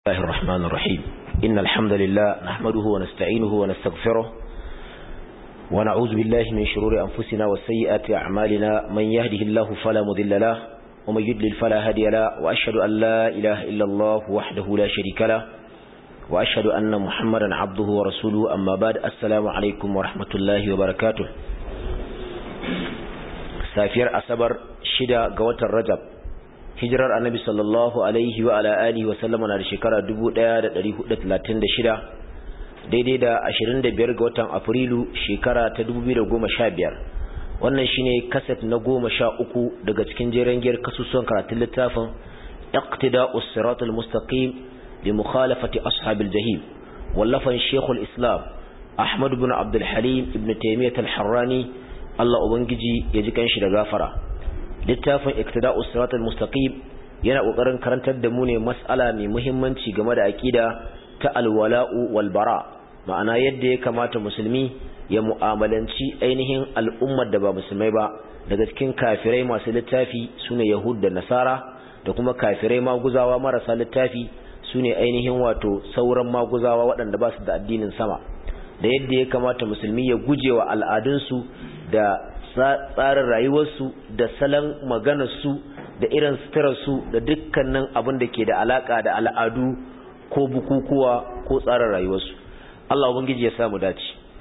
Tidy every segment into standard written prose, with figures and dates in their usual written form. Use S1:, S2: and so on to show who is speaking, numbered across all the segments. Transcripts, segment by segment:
S1: الله الرحمن الرحيم إن الحمد لله نحمده ونستعينه ونستغفره ونعوذ بالله من شرور أنفسنا وسيئات أعمالنا من يهده الله فلا مضل له ومن يضلل فلا هادي له وأشهد أن لا إله إلا الله وحده لا شريك له وأشهد أن محمدا عبده ورسوله أما بعد السلام عليكم ورحمة الله وبركاته سافير أصبر شدا قوة الرجب hijirar annabi sallallahu alaihi wa ala alihi wa sallama na da shekara 1436 daidai da 25 ga watan Afrilu shekara ta 2015 wannan shine kaset na 13 daga cikin jeren giyar kasusuwan karatun littafin iqtida'us siratal mustaqim li mukhalafati ashabil jahim wallafan shaykhul islam ahmad ibn abdul halim ibn taymiyyah al-harrani Allah ubangiji ya ji kanshi da gafara littafin iqtida'us siratal mustaqim yana kokarin karantar da mu ne mas'ala mai muhimmanci game da aqida ta alwala'u wal bara ma'ana yadda ya kamata musulmi ya mu'amalanci ainihin al'ummar da ba musulmai ba daga cikin kafirai masu littafi sune yahud da nasara da kuma kafirai maguzawa marasa littafi sune ainihin wato sauran maguzawa waɗanda ba su da addinin sama da yadda ya kamata musulmi ya gujewa al'adunsu da tsarin rayuwarsu da salon maganarsu da irin suturarsu da dukkanin abin da ke da alaka da al'adu ko bukukuwa ko tsarin rayuwarsu Allah ubangiji ya samu dace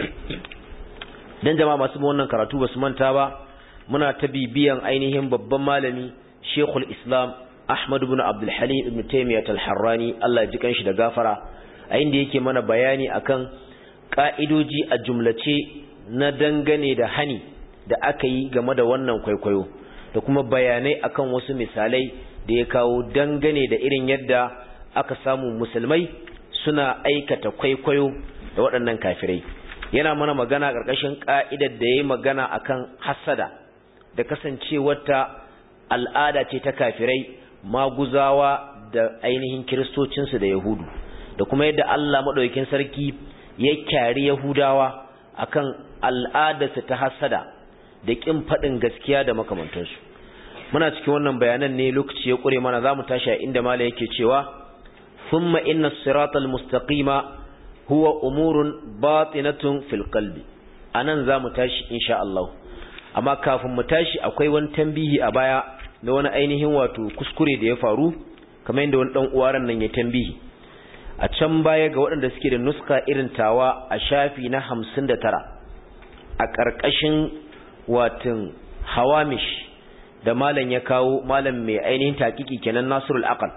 S1: dan jama'a masu wannan karatu basu manta ba muna ta bibiyan ainihin babban malami Sheikhul Islam Ahmad ibn Abdul Halim ibn Taymiyyah al-Harrani Allah ya ji kanshi da gafara a inda yake mana bayani akan ka'idoji a jumlace na dangane da hani da aka yi game da wannan kwaikwayo da kuma bayanai akan wasu misalai da ya kawo dangane da irin yadda aka samu musulmai suna aikata kwaikwayo da waɗannan kafirai yana mana magana ƙarƙashin ƙa'idar da ya yi magana akan hasada da kasancewarta al'ada ce ta kafirai maguzawa da ainihin kiristocinsu da yahudu da kuma yadda Allah maɗaukakin sarki ya kyari yahudawa akan al'adarsa ta hasada da kin fadin gaskiya da makamantansu muna cikin wannan bayanan ne lokaci ya kure mana zamu tashi a inda mala yake cewa thumma inna as-siratal mustaqima huwa umurun batinatun fil qalbi anan zamu tashi insha Allah amma kafin mu tashi akwai wani tambihi a baya da wani ainihin wato kuskure da ya faru kamar yadda wani dan uwaran nan ya tambihi a can baya ga waɗanda suke da nuska irin tawa a shafi na 59 a ƙarƙashin watan hawamish da malam ya kawo malam mai ainihin takiki kenan Nasrul Aqal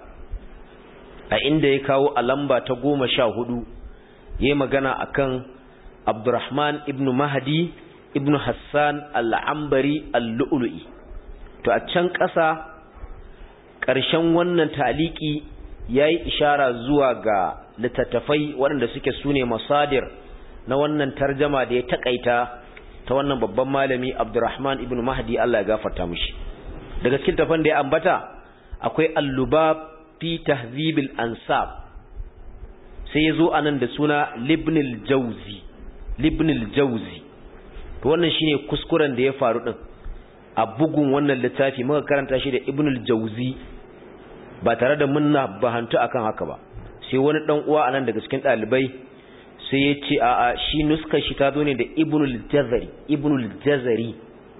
S1: a inda ya kawo a lamba ta 14 yayin magana akan Abdurrahman ibn Mahdi ibn Hassan al-Ambari al-Lu'lu'i to a can ƙasa ƙarshen wannan taliki yayi ishara zuwa ga littattafai waɗanda suke sune masadir na wannan tarjuma da ya takaita ta wannan babban malami Abdurrahman ibn Mahdi Allah ya gafarta mishi daga cikin tafan da ya ambata akwai al-Lubab fi tahzib al-ansab sai yazo anan da suna Ibn al-Jawzi to wannan shine kuskuren da ya faru din a bugun wannan littafi muka karanta shi da Ibn al-Jawzi ba tare da munna bahantu akan haka ba sai wani dan uwa anan daga cikin dalibai sai ya ce a'a shi nuskar shi ta zo ne da Ibnul Jazari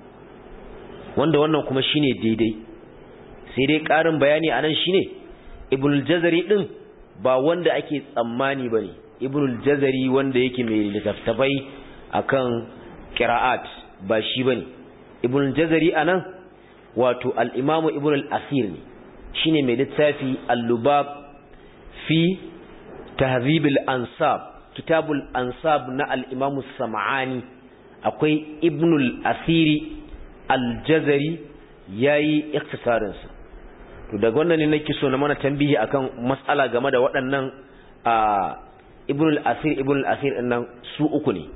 S1: wanda wannan kuma shine daidai sai dai ƙarin bayani anan shine Ibnul Jazari din ba wanda ake tsammani bane Ibnul Jazari wanda yake mai littattafai akan qira'at ba shi bane Ibnul Jazari anan wato al-Imam Ibn al-Asir ne shine mai littafi al-Lubab fi Tahzib al-Ansab kitabul ansab na al-imam as-sam'ani akwai ibnul asiri al-jazari yayi ikhtisarin sa to daga wannan ne nake so na mana tambihi akan mas'ala game da waɗannan ibnul asir nan su uku ne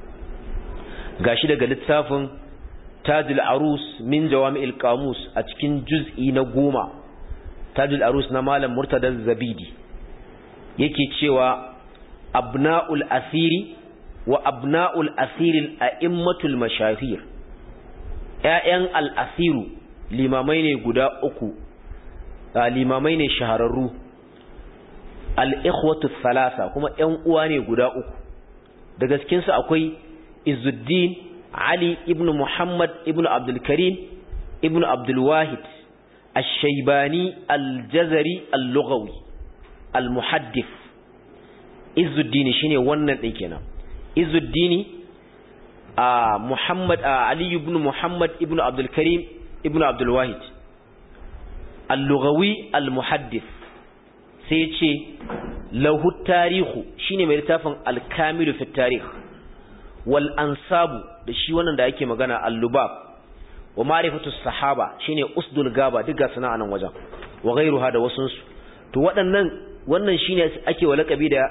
S1: gashi daga littafin tajul arus min jawami'il qamus a cikin juz'i na 10 tajul arus na malam murtada zabidi yake cewa abna'ul asiri wa abna'ul asiril a'immatul mashahir ƴaƴan al-asiru limamai ne guda uku limamai ne shahararru al-ikhwatu thalatha kuma ƴan uwa ne guda uku daga cikin su akwai Izzuddin Ali ibn Muhammad ibn Abdul Karim ibn Abdul Wahid Ash-Shaybani Al-Jazari Al-Lughawi Al-Muhaddith. Izzuddin shine wannan din kenan. Izzuddin Muhammad Ali ibn Muhammad ibn Abdul Karim ibn Abdul Wahid Al-Lughawi Al-Muhaddith. sai ce lahu tarihu shine mai littafin al-Kamilu fi tarikh wal ansabu da shi wannan da ake magana al-Lubab wa ma'rifatu sahaba shine usdul gaba duka suna anan wajen wa ghayruha da wasun su to wannan shine ake walakabi da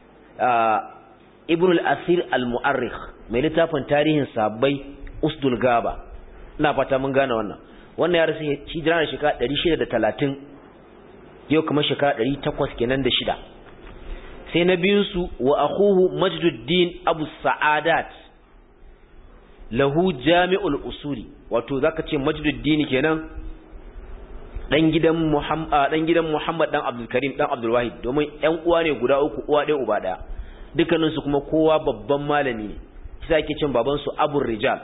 S1: Ibn al-Asir al-Mu'arrikh mai littafin tarihin sahabbai usdul gaba ina fata mun gane wannan ya rasu hijira da shekara 630 yau kuma shekara 800 kenan da shida. Sai na biyun su wa akhuhu Majduddin Abu Sa'adat lahu Jami'ul Usuli wato zaka ce Majduddin kenan dan gidan Muhammad dan Abdul Karim dan Abdul Wahid domin ƴan uwa ne guda uku uwa ɗaya uba ɗaya dukkanin su kuma kowa babban malami ne sai ake cin baban su Abu Rijal.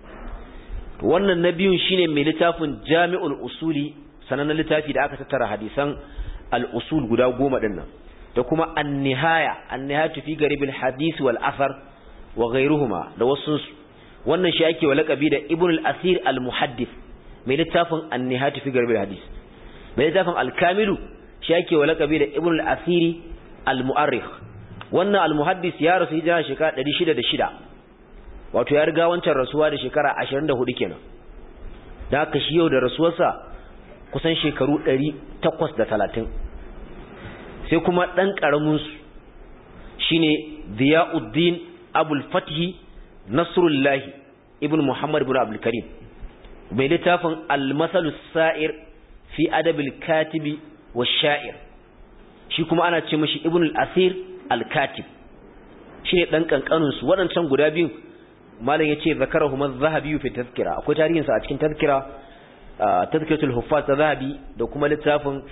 S1: Wannan na biyun shine mai littafin Jami'ul Usuli sanannen littafi da aka tattara hadisan al-usul guda 10 din nan da kuma an-nihayatu fi garib al-hadith wal athar wa ghayruhuma da wasu wannan shi ake walakabi da Ibn al-Asir al-Muhaddith mai littafin an-nihayatu fi garib al-hadith mai littafin al-Kamilu shi ake walakabi da Ibn al-Asir al-Mu'arrikh. wannan al-Muhaddith ya rasu hijira shekara 606 wato ya riga wancan rasuwa da shekara 24 kenan da haka shi yau da rasuwarsa kusan shekaru 830. sai kuma dan karamin su shine Diyauddin Abul Fath Nasrullah ibn Muhammad ibn Abdul Karim bai littafin Al-Masal as-Sa'ir fi Adab al-Katib wash-Sha'ir shi kuma ana ce mishi Ibn al-Asir al-Katib shine dan kankanun su wadancan guda biyu malam yace zakarahum az-Zahabi fi tazkira akwai tarihin sa a cikin tazkira tazkiratul huffaz zahabi da kuma littafin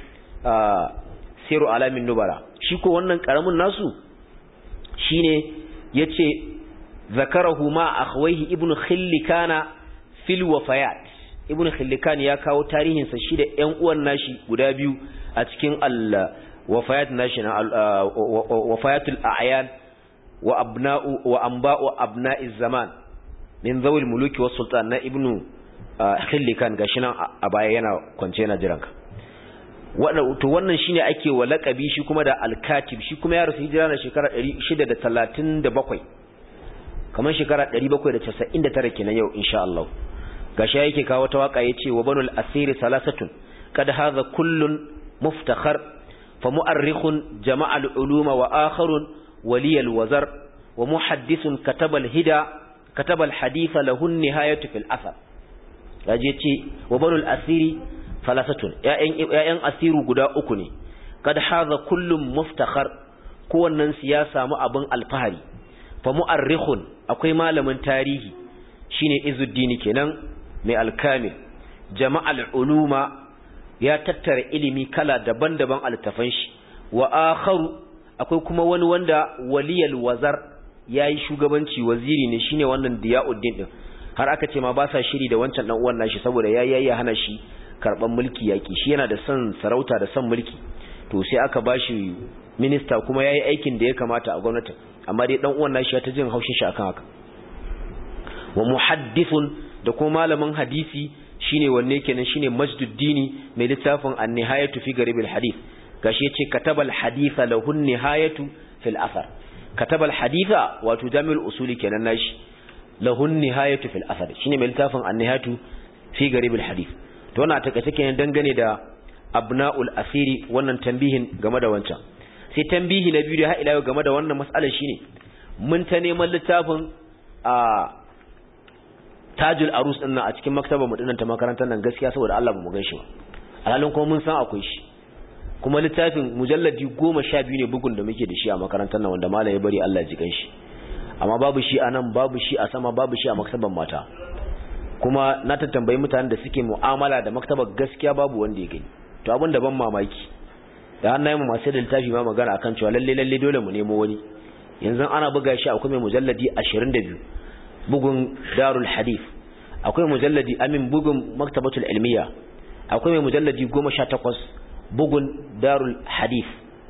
S1: siru alamin nubara. shi ko wannan karamin nasu shine yace zakarahu ma akhwayhi ibnu khillikana fil wafayat. ibnu khillikan ya kawo tarihin sa shi da ƴan uwan nashi guda biyu a cikin al wafayat nashi wafayatul a'yan wa abna'u wa anba'u abna'iz zaman min zawil muluki was sultan na ibnu khillikan gashi nan a baya yana kwance yana jiranka. To wannan shine ake wa laqabi shi kuma da al-Katib. shi kuma ya rasu hijira na shekara 637 kamar shekara 799 kenan yau insha Allah. gashi yake kawo ta waka yace wa banul asir salasatun kad hadha kullun muftakhar fa mu'arrikhun jama'a al-uluma wa akharun waliyal wazar wa muhaddithun kataba al-hadith lahu an-nihayatu fil athar. yaje ce wa banul asiri falasatun ya'yan asiru guda uku ne kad hadha kullum muftakhar kowannen su ya samu abin alfahari fa mu'arrikhun akwai malamin tarihi shine Izzuddin kenan mai al-Kamil jama'al uluma ya tattara ilimi kala daban-daban altafan shi wa akharu akwai kuma wani wanda waliyal wazar yayi shugabanci waziri ne shine wannan Diyauddin din har aka ce ma ba sa shiri da wancan dan uwan nashi saboda yayi hana shi karban mulki yaki shi yana da son sarauta da son mulki to sai aka bashi minista kuma yayi aikin da ya kamata a gwamnati amma dai dan uwan nashi ya ta jin haushin shi akan haka. wa muhaddithun da kuma malamin hadisi shine wanne kenan shine Majduddin mai littafin an-nihayatu fi garib al-hadith gashi yace katabal haditha lahu an-nihayatu fil athar. katabal haditha wato jami'ul usuli kenan nashi lahu an-nihayatu fil athar shine mai littafin an-nihayatu fi garib al-hadith. to wannan take kenan dangane da abna'ul asiri wannan tambihin game da wancan. sai tambihi na biyu da har ila game da wannan mas'alar shine mun ta neman littafin Tajul Arus din nan a cikin maktabar mu dinnan ta makarantar nan gaskiya saboda Allah ba mu gan shi ba alhalin kuma mun san akwai shi kuma littafin mujalladi 12 ne bugun da muke da shi a makarantar nan wanda malai ya bari Allah ya ji gan shi amma babu shi a nan babu shi a sama babu shi a maktabar mata kuma na tambayi mutanen da suke mu'amala da maktabar gaskiya babu wanda ya gani to abin da ban mamaki da hannayen mu masu da littafi ma magana akan cewa lalle dole mu nemo wani. Yanzu ana buga shi akwai mai mujalladi 22 bugun Darul Hadith, akwai mujalladi bugun Maktabatul Ilmiya, akwai mai mujalladi 18 bugun Darul Hadith.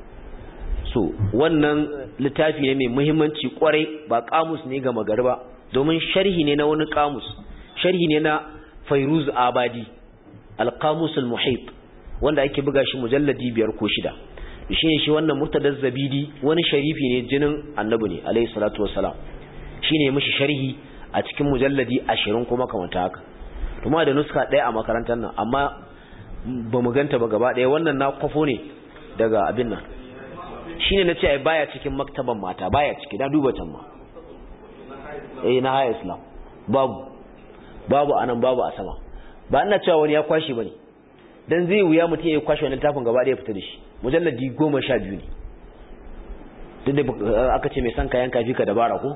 S1: So wannan littafi ne mai muhimmanci kwarai, ba kamus ne ga magari ba, domin sharhi ne na wani kamus, sharhi ne na Fairuz Abadi al-Qamus al-Muhit, wanda ake buga shi mujalladi 5 ko 6. shi wannan Murtada Zabidi wani sharifi ne jinin Annabi ne alayhi salatu wassalam, shine mishi sharhi a cikin mujalladi 20 kuma kamanta haka. Kuma da nuska ɗaya a makarantar nan, amma ba mu ganta ba gaba ɗaya. Wannan na kwafo ne daga abin nan, shine nace ai baya cikin maktaban mata, baya ciki, na duba can ma na High Islam babu anan, babu a sama. Ba ina cewa wani ya kwashi bane, dan zai wuya mutum ya kwashi wannan tafin gaba ɗaya fita da shi. Mujalladi 12 ne, duk da aka ce mai san kayan kafi ka dabara ko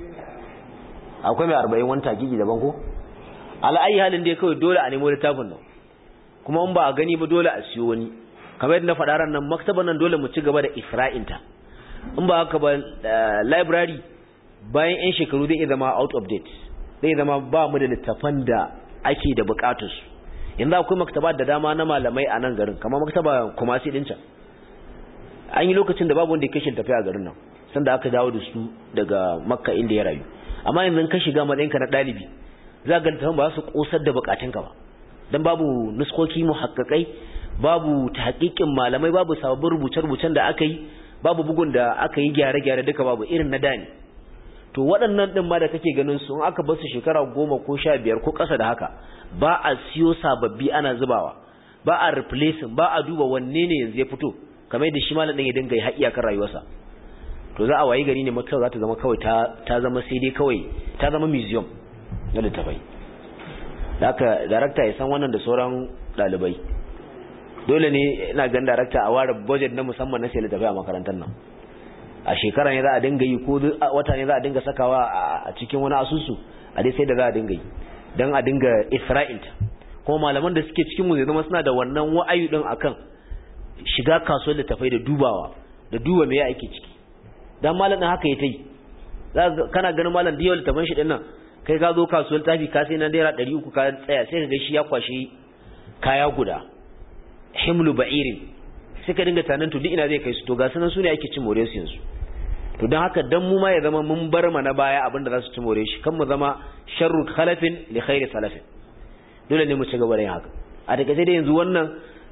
S1: akwai mai 40 wani takiki daban ko. Al'ayi halin da kawai dole a nemo littafin nan, kuma in ba a gani ba dole a siyo wani. Kamar yadda na faɗa ran nan, maktaban nan dole mu ci gaba da isra'inta. In ba haka ba library bayan 'yan shekaru zai zama out of date, zai zama ba mu da littafan da ake da bukatunsu. Yanzu akwai maktaba da dama na malamai a nan garin, kamar maktaba Kumasi din can. An yi lokacin da babu wanda ya kashe tafiya a garin nan, sanda aka dawo da su daga Makka inda ya rayu. Amma yanzu ka shiga matsayinka na ɗalibi, za ga littafin ba su kosar da bukatunka ba, dan babu nuskoki muhakkakai, babu tahqiqin malamai, babu sababbin rubuce-rubucen da aka yi, babu bugun da aka yi gyare-gyare, duka babu, irin na dani. To waɗannan ɗin ma da kake ganin su, in aka bar su shekara 10 ko 15 ko ƙasa da haka, ba a siyo sababbi ana zubawa, ba a replacing, ba a duba wanne ne yanzu ya fito, kamar yadda shi malam ɗin ya dinga yi har iyakar rayuwarsa. To za a wayi gari ne makka za ta zama kawai ta zama sai dai kawai ta zama museum na littafai. Da haka darakta ya san wannan da sauran ɗalibai. Dole ne ina gan darakta a ware budget na musamman na sai littafai a makarantar nan. A shekara ne za a dinga yi, ko wata ne za a dinga sakawa a cikin wani asusu, a dai sai da za a dinga yi don a dinga isra'ilta. Kuma malaman da suke cikin mu zai zama suna da wannan wa'ayi din akan shiga kasuwar littafai da duba me ya ake ciki. Dan malam din haka yayi, kana ganin malam diyo littafin shi din nan, kai ka zo kasuwar tafi ka sai na naira 300 ka tsaya, sai ka ga shi ya kwashi kaya guda himlu ba'irin, sai ka dinga tanan to duk ina zai kai su. To ga sunan su ne ake cin more su yanzu. To dan haka dan mu ma ya zama mun bar mana baya abinda za su ci more shi, kan mu zama sharru khalafin li khairi salafin. Dole ne mu ci gaba da yin haka. A daga sai da yanzu wannan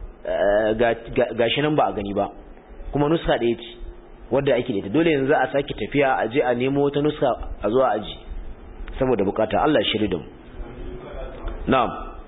S1: gashi nan ba a gani ba, kuma nuska ɗaya ce wadda ake da ita. Dole yanzu a sake tafiya a je a nemo wata nuska a zuwa aji, saboda bukata. Allah ya shirye da mu. Na'am.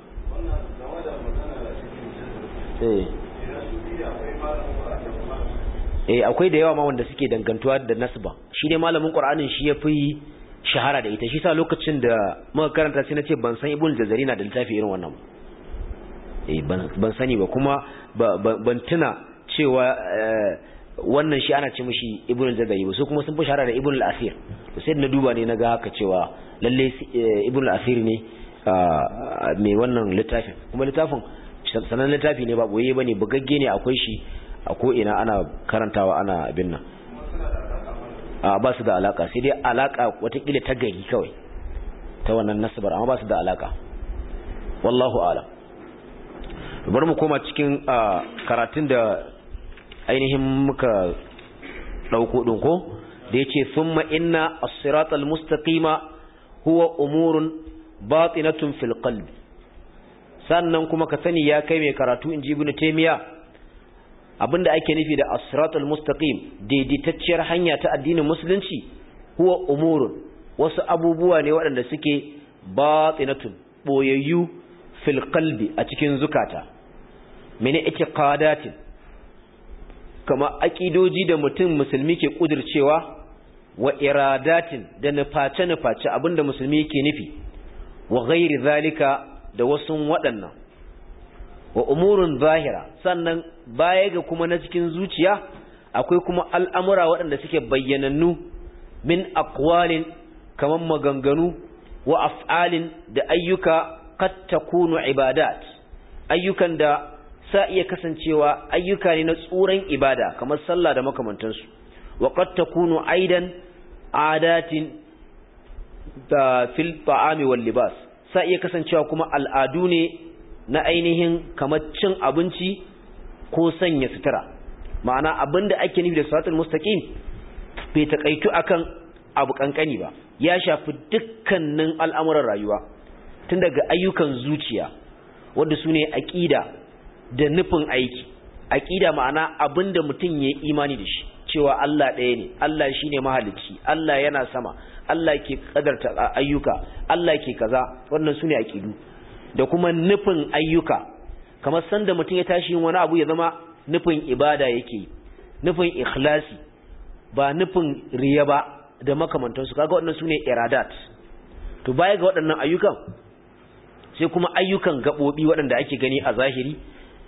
S1: Akwai da yawa ma wanda suke dangantuwa da nasba. Shi ne malamin Qur'anin shi yafi shahara da ita. Shi sa lokacin da muka karanta sai nace ban san Ibn Jazari na da littafi irin wannan. Ban sani ba, kuma ban tuna cewa wannan shi ana ce mishi Ibn Jazari ba. Su kuma sun fi shahara da Ibn al-Asir. Sai na duba ne naga haka cewa lalle Ibn al-Asir ne mai wannan littafin. Kuma littafin sanan littafi ne, ba boye bane, bugagge ne, akwai shi a ko ina ana karantawa, ana abin nan. Ba su da alaka, sai dai alaka watakila ta gari kawai ta wannan nasbar, amma ba su da alaka. Wallahu a'lam. Bari mu koma cikin karatun da ainihin muka dauko din ko da yace thumma inna as-siratal mustaqima huwa umurun batinatun fil qalbi. Sannan kuma ka sani ya kai mai karatu, inji Ibn Taymiyyah, abinda ake nufi da as-siratal mustaqim, daidaitacciyar hanya ta addinin musulunci, huwa umurun, wasu abubuwa ne waɗanda suke batinatun, boyayyu, fil qalbi, a cikin zukata, mene itiqadatin, kama aqidoji da mutum musulmi ke kudircewa, wa iradatin, da nuface abinda musulmi yake nufi, wa ghairi zalika, da wasu waɗannan, wa umurun zahira. Sannan baya ga kuma na cikin zuciya akwai kuma al'amura waɗanda suke bayyanannu, min aqwalin, kaman maganganu, wa af'alin, da ayyuka, qad takunu ibadat, ayyukan da sa iya kasancewa ayyuka ne na tsuran ibada kamar sallah da makamantansu wa qad takunu aidan adatin da fil ta'ami wal libas sa iya kasancewa kuma al'adu ne na ainihin kamar cin abinci ko sanya sutura ma'ana abinda ake nufi da siratul mustaqim bai takaitu akan abu kankani ba ya shafi dukkanin al'amuran rayuwa tun daga ayyukan zuciya wanda sune aqida da nufin aiki aqida ma'ana abinda mutum yayi imani da shi cewa Allah ɗaya ne Allah shine mahalicci Allah yana sama Allah ke kadarta ayyuka Allah ke kaza wannan sune aqidu da kuma nufin ayyuka kamar sanda mutum ya tashi yin wani abu ya zama nufin ibada yake nufin ikhlasi ba nufin riya ba da makamantansu kaga waɗannan sune iradat to baya ga waɗannan ayyukan sai kuma ayyukan gabobi waɗanda ake gani a zahiri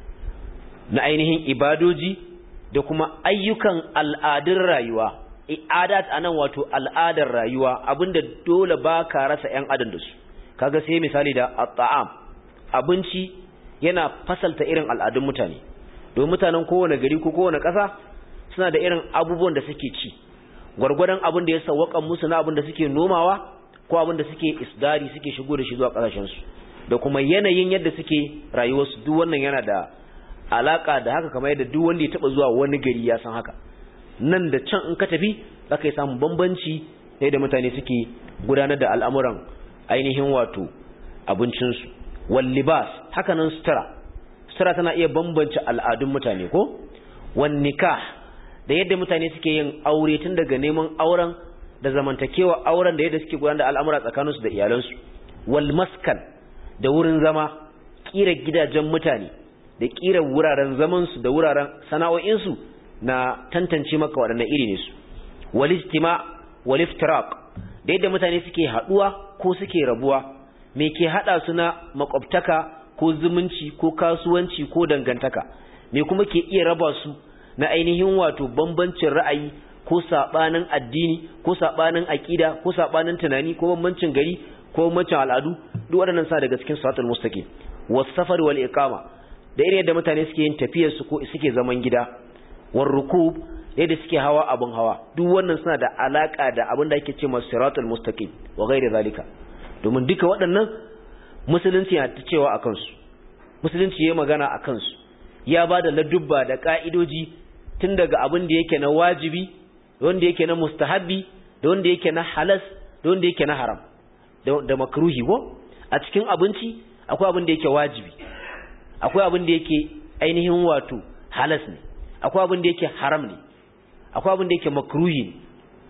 S1: na ainihin ibadoji da kuma ayyukan al'adun rayuwa i'adat anan wato al'adar rayuwa abinda dole ba ka rasa ƴan adam da su kaga sai misali da at'am abinci yana fasalta irin al'adun mutane don mutanen kowane gari ko kowane ƙasa suna da irin abubuwan da suke ci gwargwadon abin da ya sawwaka musu na abin da suke nomawa ko abin da suke isdari suke shigo da shi zuwa ƙasashen su da kuma yanayin yadda suke rayuwarsu duk wannan yana da alaka da haka kamar yadda duk wanda ya taba zuwa wani gari ya san haka nan da can in ka tafi zaka yi samun bambanci da mutane suke gudanar da al'amuran ainihin wato abincin su wal libas haka nan sutura tana iya bambance al'adun mutane ko wan nikah da yadda mutane suke yin aure tun daga neman auren da zamantakewa auren da yadda suke gudanar da al'amura tsakaninsu da iyalansu wal maskan da wurin zama kira gidajen mutane da kira wuraren zamansu da wuraren sana'o'insu na tantance maka waɗannan iri ne su wal ijtima wal iftiraq da yadda mutane suke haduwa ko suke rabuwa me ke hada su na makwabtaka ko zumunci ko kasuwanci ko dangantaka me kuma ke iya raba su na ainihin wato bambancin ra'ayi ko sabanin addini ko sabanin akida ko sabanin tunani ko bambancin gari ko bambancin al'adu duk waɗannan sa daga cikin siratul mustaqim was safar wal iqama da irin yadda mutane suke yin tafiyar su ko suke zaman gida war rukub yadda suke hawa abun hawa duk wannan suna da alaka da abin da ake cewa siratul mustaqim wa ghairi zalika domin duka waɗannan musulunci ya ta cewa akan su musulunci yayi magana akan su ya bada ladubba da ka'idoji tun daga abin da yake na wajibi da wanda yake na mustahabbi da wanda yake na halas da wanda yake na haram da makruhi ko a cikin abinci akwai abin da yake wajibi akwai abin da yake ainihin wato halas ne akwai abin da yake haram ne akwai abin da yake makruhi ne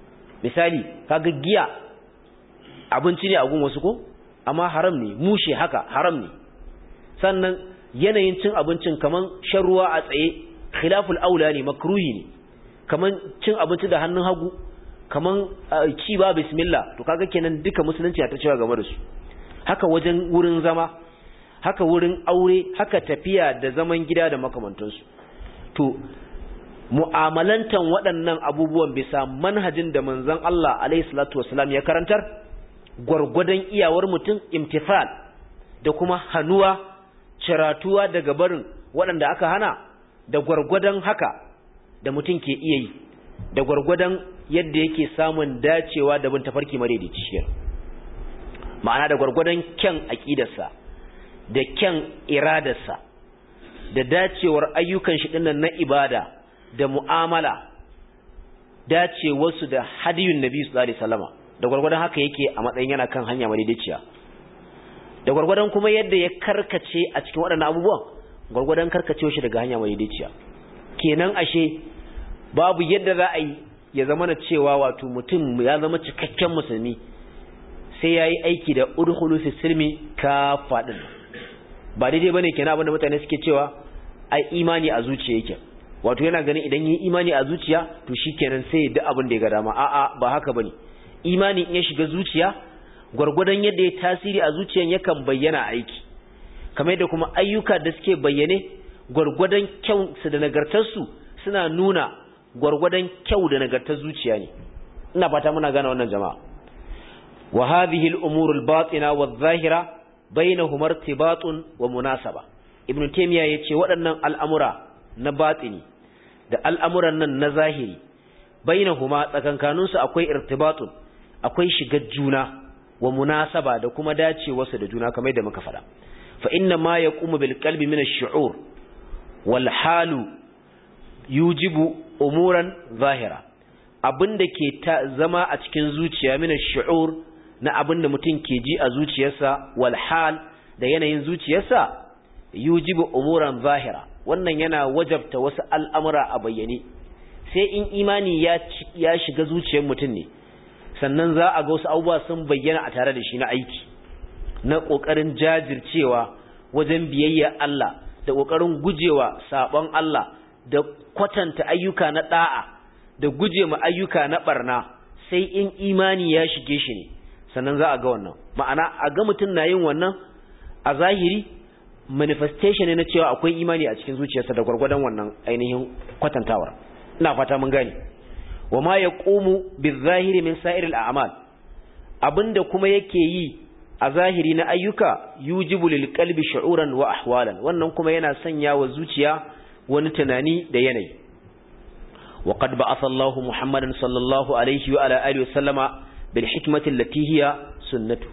S1: misali kaga giya abinci ne a gun wasu ko amma haram ne mushe haka haram ne sannan yanayin cin abincin kaman shan ruwa a tsaye khilaful aula ne makruhi ne kaman cin abinci da hannun hagu kaman ci ba bismillah to kaga kenan duka musulunci ya ta cewa game da su haka wajen wurin zama haka wurin aure haka tafiya da zaman gida da makamantansu to mu'amalantan waɗannan abubuwan bisa manhajin da manzon Allah alaihi salatu wasalam ya karantar gwargwadon iyawar mutum imtithal da kuma hanuwa ciratuwa daga barin waɗanda aka hana da gwargwadon haka da mutum ke iya yi da gwargwadon yadda yake samun dacewa da bin tafarki madaidaici ma'ana da gwargwadon kyan aqidarsa da kyan iradarsa da dacewar ayyukan shi dinnan na ibada da mu'amala dacewarsu da hadiyun nabi sallallahu alaihi wasallama da gwargwadon haka yake a matsayin yana kan hanya madaidaiciya da gwargwadon kuma yadda ya karkace a cikin waɗannan abubuwan gwargwadon karkacewa shi daga hanya madaidaiciya kenan ashe babu yadda za a yi ya zama na cewa wato mutum ya zama cikakken musulmi sai ya yi aiki da udkhulu fi silmi ka faɗin ba daidai bane kenan abinda mutane suke cewa ai imani a zuciya yake wato yana ganin idan yi imani a zuciya to shikenan sai ya da abin da ya ga dama a'a ba haka bane imani in ya shiga zuciya gwargwadon yadda ya tasiri a zuciyan yakan bayyana aiki kamar yadda kuma ayyuka da suke bayyane gwargwadon kyau su da nagartar su suna nuna gwargwadon kyau da nagartar zuciya ne ina fata muna gane wannan jama'a wa hadhihi al-umur al-batina wadh-dhahira bainahuma irtibatun wa munasaba ibn taymiya yace waɗannan al'amura na batini da al'amuran nan na zahiri bainahuma tsakankaninsu akwai irtibatun, akwai shigar juna wa munasaba da kuma dacewarsu da juna kamar da muka faɗa. fa inna ma yaqumu bil qalbi min ash-shu'ur wal halu yujibu umuran zahira, abinda ke zama a cikin zuciya min ash-shu'ur na abinda mutum ke ji a zuciyarsa, wal hal da yanayin zuciyarsa, yujibu umuran zahira, wannan yana wajabta wasu al'amura a bayyane. sai in imani ya shiga zuciyar mutum ne sannan za a ga wasu abubuwa sun bayyana a tare da shi na aiki, na ƙoƙarin jajircewa wajen biyayya Allah da ƙoƙarin gujewa saɓon Allah da kwatanta ayyuka na ɗa'a da guje ma ayyuka na ɓarna. sai in imani ya shige shi ne sannan za a ga wannan. ma'ana a ga mutum na yin wannan a zahiri manifestation ne na cewa akwai imani a cikin zuciyarsa da gwargwadon wannan ainihin kwatantawar. ina fata mun gane. wa ma yaqumu bizahiri min sa'iril a'mal, abinda kuma yake yi a zahiri na ayyuka, yujibu lil qalbi shu'uran wa ahwalan, wannan kuma yana sanya wa zuciya wani tunani da yanayi. wa qad ba'atha Allahu Muhammadan sallallahu alaihi wa ala alihi wa sallama bil hikmati allati hiya sunnatu.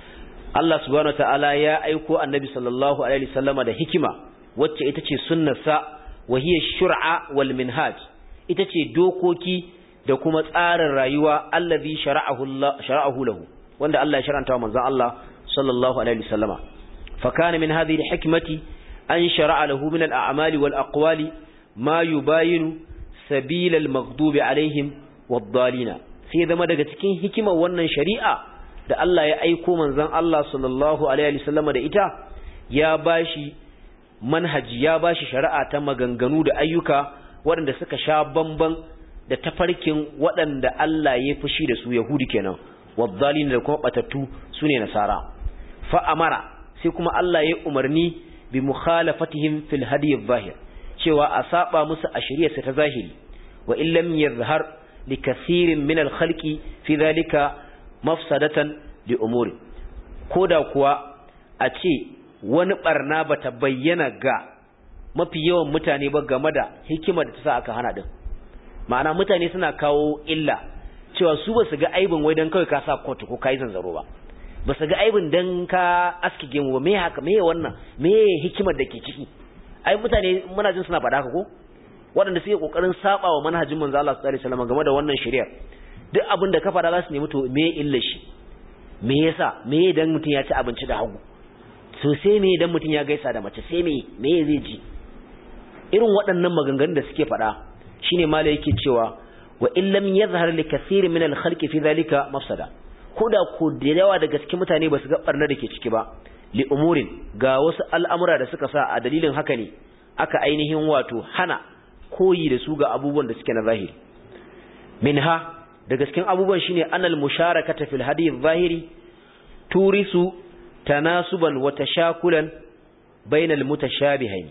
S1: Allah subhanahu wa ta'ala ya aiko annabi sallallahu alaihi wa sallama da hikima wacce ita ce sunnarsa, wa hiya shur'a wal minhaj, ita ce dokoki da kuma tsarin rayuwa allazi shara'ahu lahu, wanda Allah ya shar'anta wa manzon Allah sallallahu alaihi wasallama. fa kana min hadhihi al-hikmati an shara'a lahu min al-a'mali wal aqwali ma yubayinu sabila al-maghdubi alaihim wad-dallina. sai zama daga cikin hikimar wannan shari'a da Allah ya aiko manzon Allah sallallahu alaihi wasallama da ita, ya bashi manhaji, ya bashi shari'a ta maganganu da ayyuka waɗanda suka sha bamban da tafarkin waɗanda Allah ya fushi da su, Yahudi kenan, waddalin da kuma batattu sune Nasara. fa amara, sai kuma Allah ya umarni bi mukhalafatihim fil hadi adh-dhahir, cewa a saba musu a shari'arsa ta zahiri. wa illam yazhar li kathirin min al-khalqi fi dhalika mafsadatan li umuri, koda kuwa a ce wani barna bata bayyana ga mafi yawan mutane ba game da hikimar da ta sa aka hana din. ma'ana mutane suna kawo illa cewa su ba su ga aibin wai dan kawai ka sa kotu ko kai zanzaro ba su ga aibin dan ka aski gemu ba. me haka, me wannan, me hikimar da ke ciki? ai mutane muna jin suna faɗa haka ko, waɗanda suke kokarin saba wa manhajin manzo Allah sallallahu alaihi wasallam game da wannan shari'ar. duk abin da ka faɗa za su nemi to me illa shi, me yasa, me idan mutum ya ci abinci da hagu, so sai me idan mutum ya gaisa da mace, sai me zai ji. irin waɗannan maganganun da suke faɗa shine mala yake cewa wa illam yazhar li kaseer min al khalqi fi dhalika mafsada, koda ko da yawa daga cikin mutane ba su ga barna da ke ciki ba, li umurin, ga wasu al'amura da suka sa a dalilin haka ne aka ainihin wato hana koyi da su ga abubuwan da suke na zahiri. minha, daga cikin abubuwan shine anal musharakata fil hadi adh-dhahiri turisu tanasuban wa tashakulan bainal mutashabihain,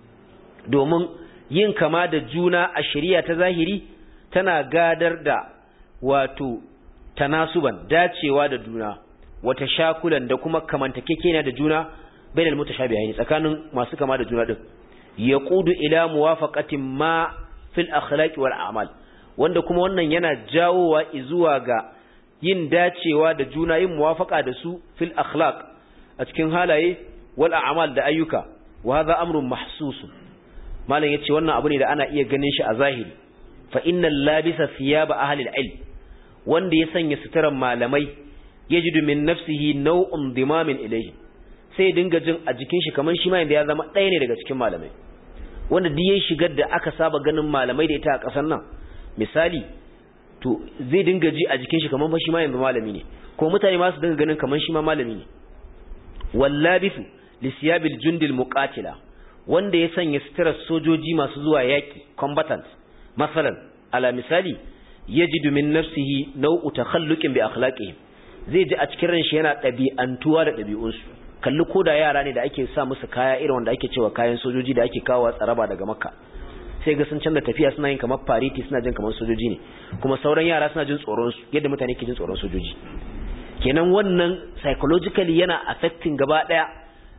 S1: domin yin kama da juna a shari'a ta zahiri tana gadar da wato tanasuban, dacewa da juna, wa tashakulan da kuma kamantakekeniya da juna bainal mutashabihain, tsakanin masu kama da juna din, yaqudu ila muwafaqatin ma fil akhlaqi wal a'mal, wanda kuma wannan yana jawowa zuwa ga yin dacewa da juna, yin muwafaqa da su fil akhlaq, a cikin halaye, wal a'mal da ayyuka. wa hadha amrun mahsus, malam yace wannan abu ne da ana iya ganin shi a zahiri. fa innal labisa thiyaba ahli al-ilm, wanda ya sanya suturan malamai, yajidu min nafsihi naw'un dimamin ilayhi, sai dinga jin a jikin shi kaman shi ma inda ya zama ɗaya ne daga cikin malamai. wanda duk yayin shigar da aka saba ganin malamai da ita a ƙasar nan, misali, to zai dinga ji a jikin shi kaman fa shi ma yanzu malami ne, ko mutane ma su dinga ganin kaman shi ma malami ne. wallabisu lisiyabil jundil muqatila, wanda ya sanya suturar sojoji masu zuwa yaki, combatants, masalan, ala misali, yajidu min nafsihi naw'u takhalluqin bi akhlaqihim, zai ji a cikin ran shi yana ɗabi'antuwa da ɗabi'unsu. kalli koda yara ne da ake sa musu kaya irin wanda ake cewa kayan sojoji da ake kawo tsaraba daga Makka, sai ga sun canza tafiya, suna yin kamar fariti, suna jin kamar sojoji ne, kuma sauran yara suna jin tsoron su yadda mutane ke jin tsoron sojoji. kenan wannan psychologically yana affecting gaba daya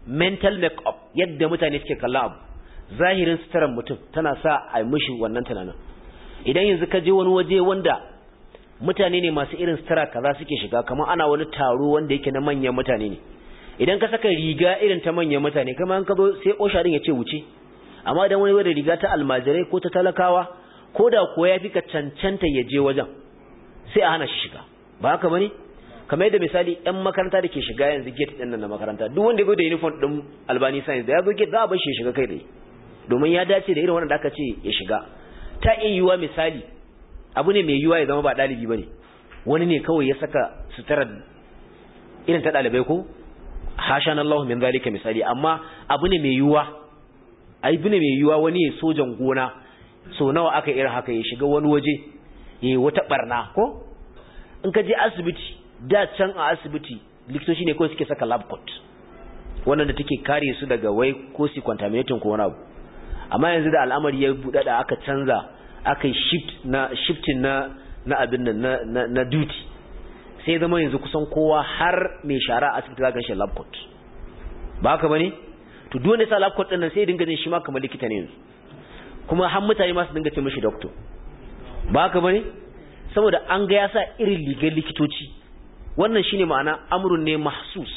S1: mental make-up yadda mutane suke kalla abu zahirin suturar mutum tana sa a mishi wannan tunanin. Idan yanzu ka je wani waje wanda mutane ne masu irin sutura kaza suke shiga, kamar ana wani taro wanda yake na manyan mutane ne, idan ka saka riga irin ta manyan mutane kamar an ka zo sai osha din ya ce wuce. Amma idan wani wanda riga ta almajirai ko ta talakawa, ko da kuwa ya fi ka cancanta ya je wajen, sai a hana shi shiga. Ba haka bane? Kamar yadda misali ɗan makaranta da ke shiga yanzu gate ɗin nan na makaranta, duk wanda ya zo da uniform ɗin Albani Science da ya zo gate za a bar shi ya shiga kai tsaye, domin ya dace da irin wannan da aka ce ya shiga. Ta iya yiwuwa misali abu ne mai yiwuwa ya zama ba ɗalibi bane, wani ne kawai ya saka suturar irin ta ɗalibai ko hashan Allah min zalika misali, amma abu ne mai yiwuwa wani ya sojan gona so nawa aka irin haka ya shiga wani waje yayi wata barna ko. In ka je asibiti, da can a asibiti likitoci ne kawai suke saka lab coat wannan da take kare su daga wai ko su contaminating ko wani abu, amma yanzu da al'amari ya buɗaɗa aka canza aka yi shifting na abin nan na duty, sai zama yanzu kusan kowa har mai shara a asibiti za ka shi lab coat. Ba haka bane? To duk wanda ya sa lab coat din nan sai dinga jin shi ma kamar likita ne yanzu, kuma har mutane ma su dinga ce mishi doctor. Ba haka bane? Saboda an ga ya sa irin ligar likitoci. Wannan shine ma'ana amrun ne mahsus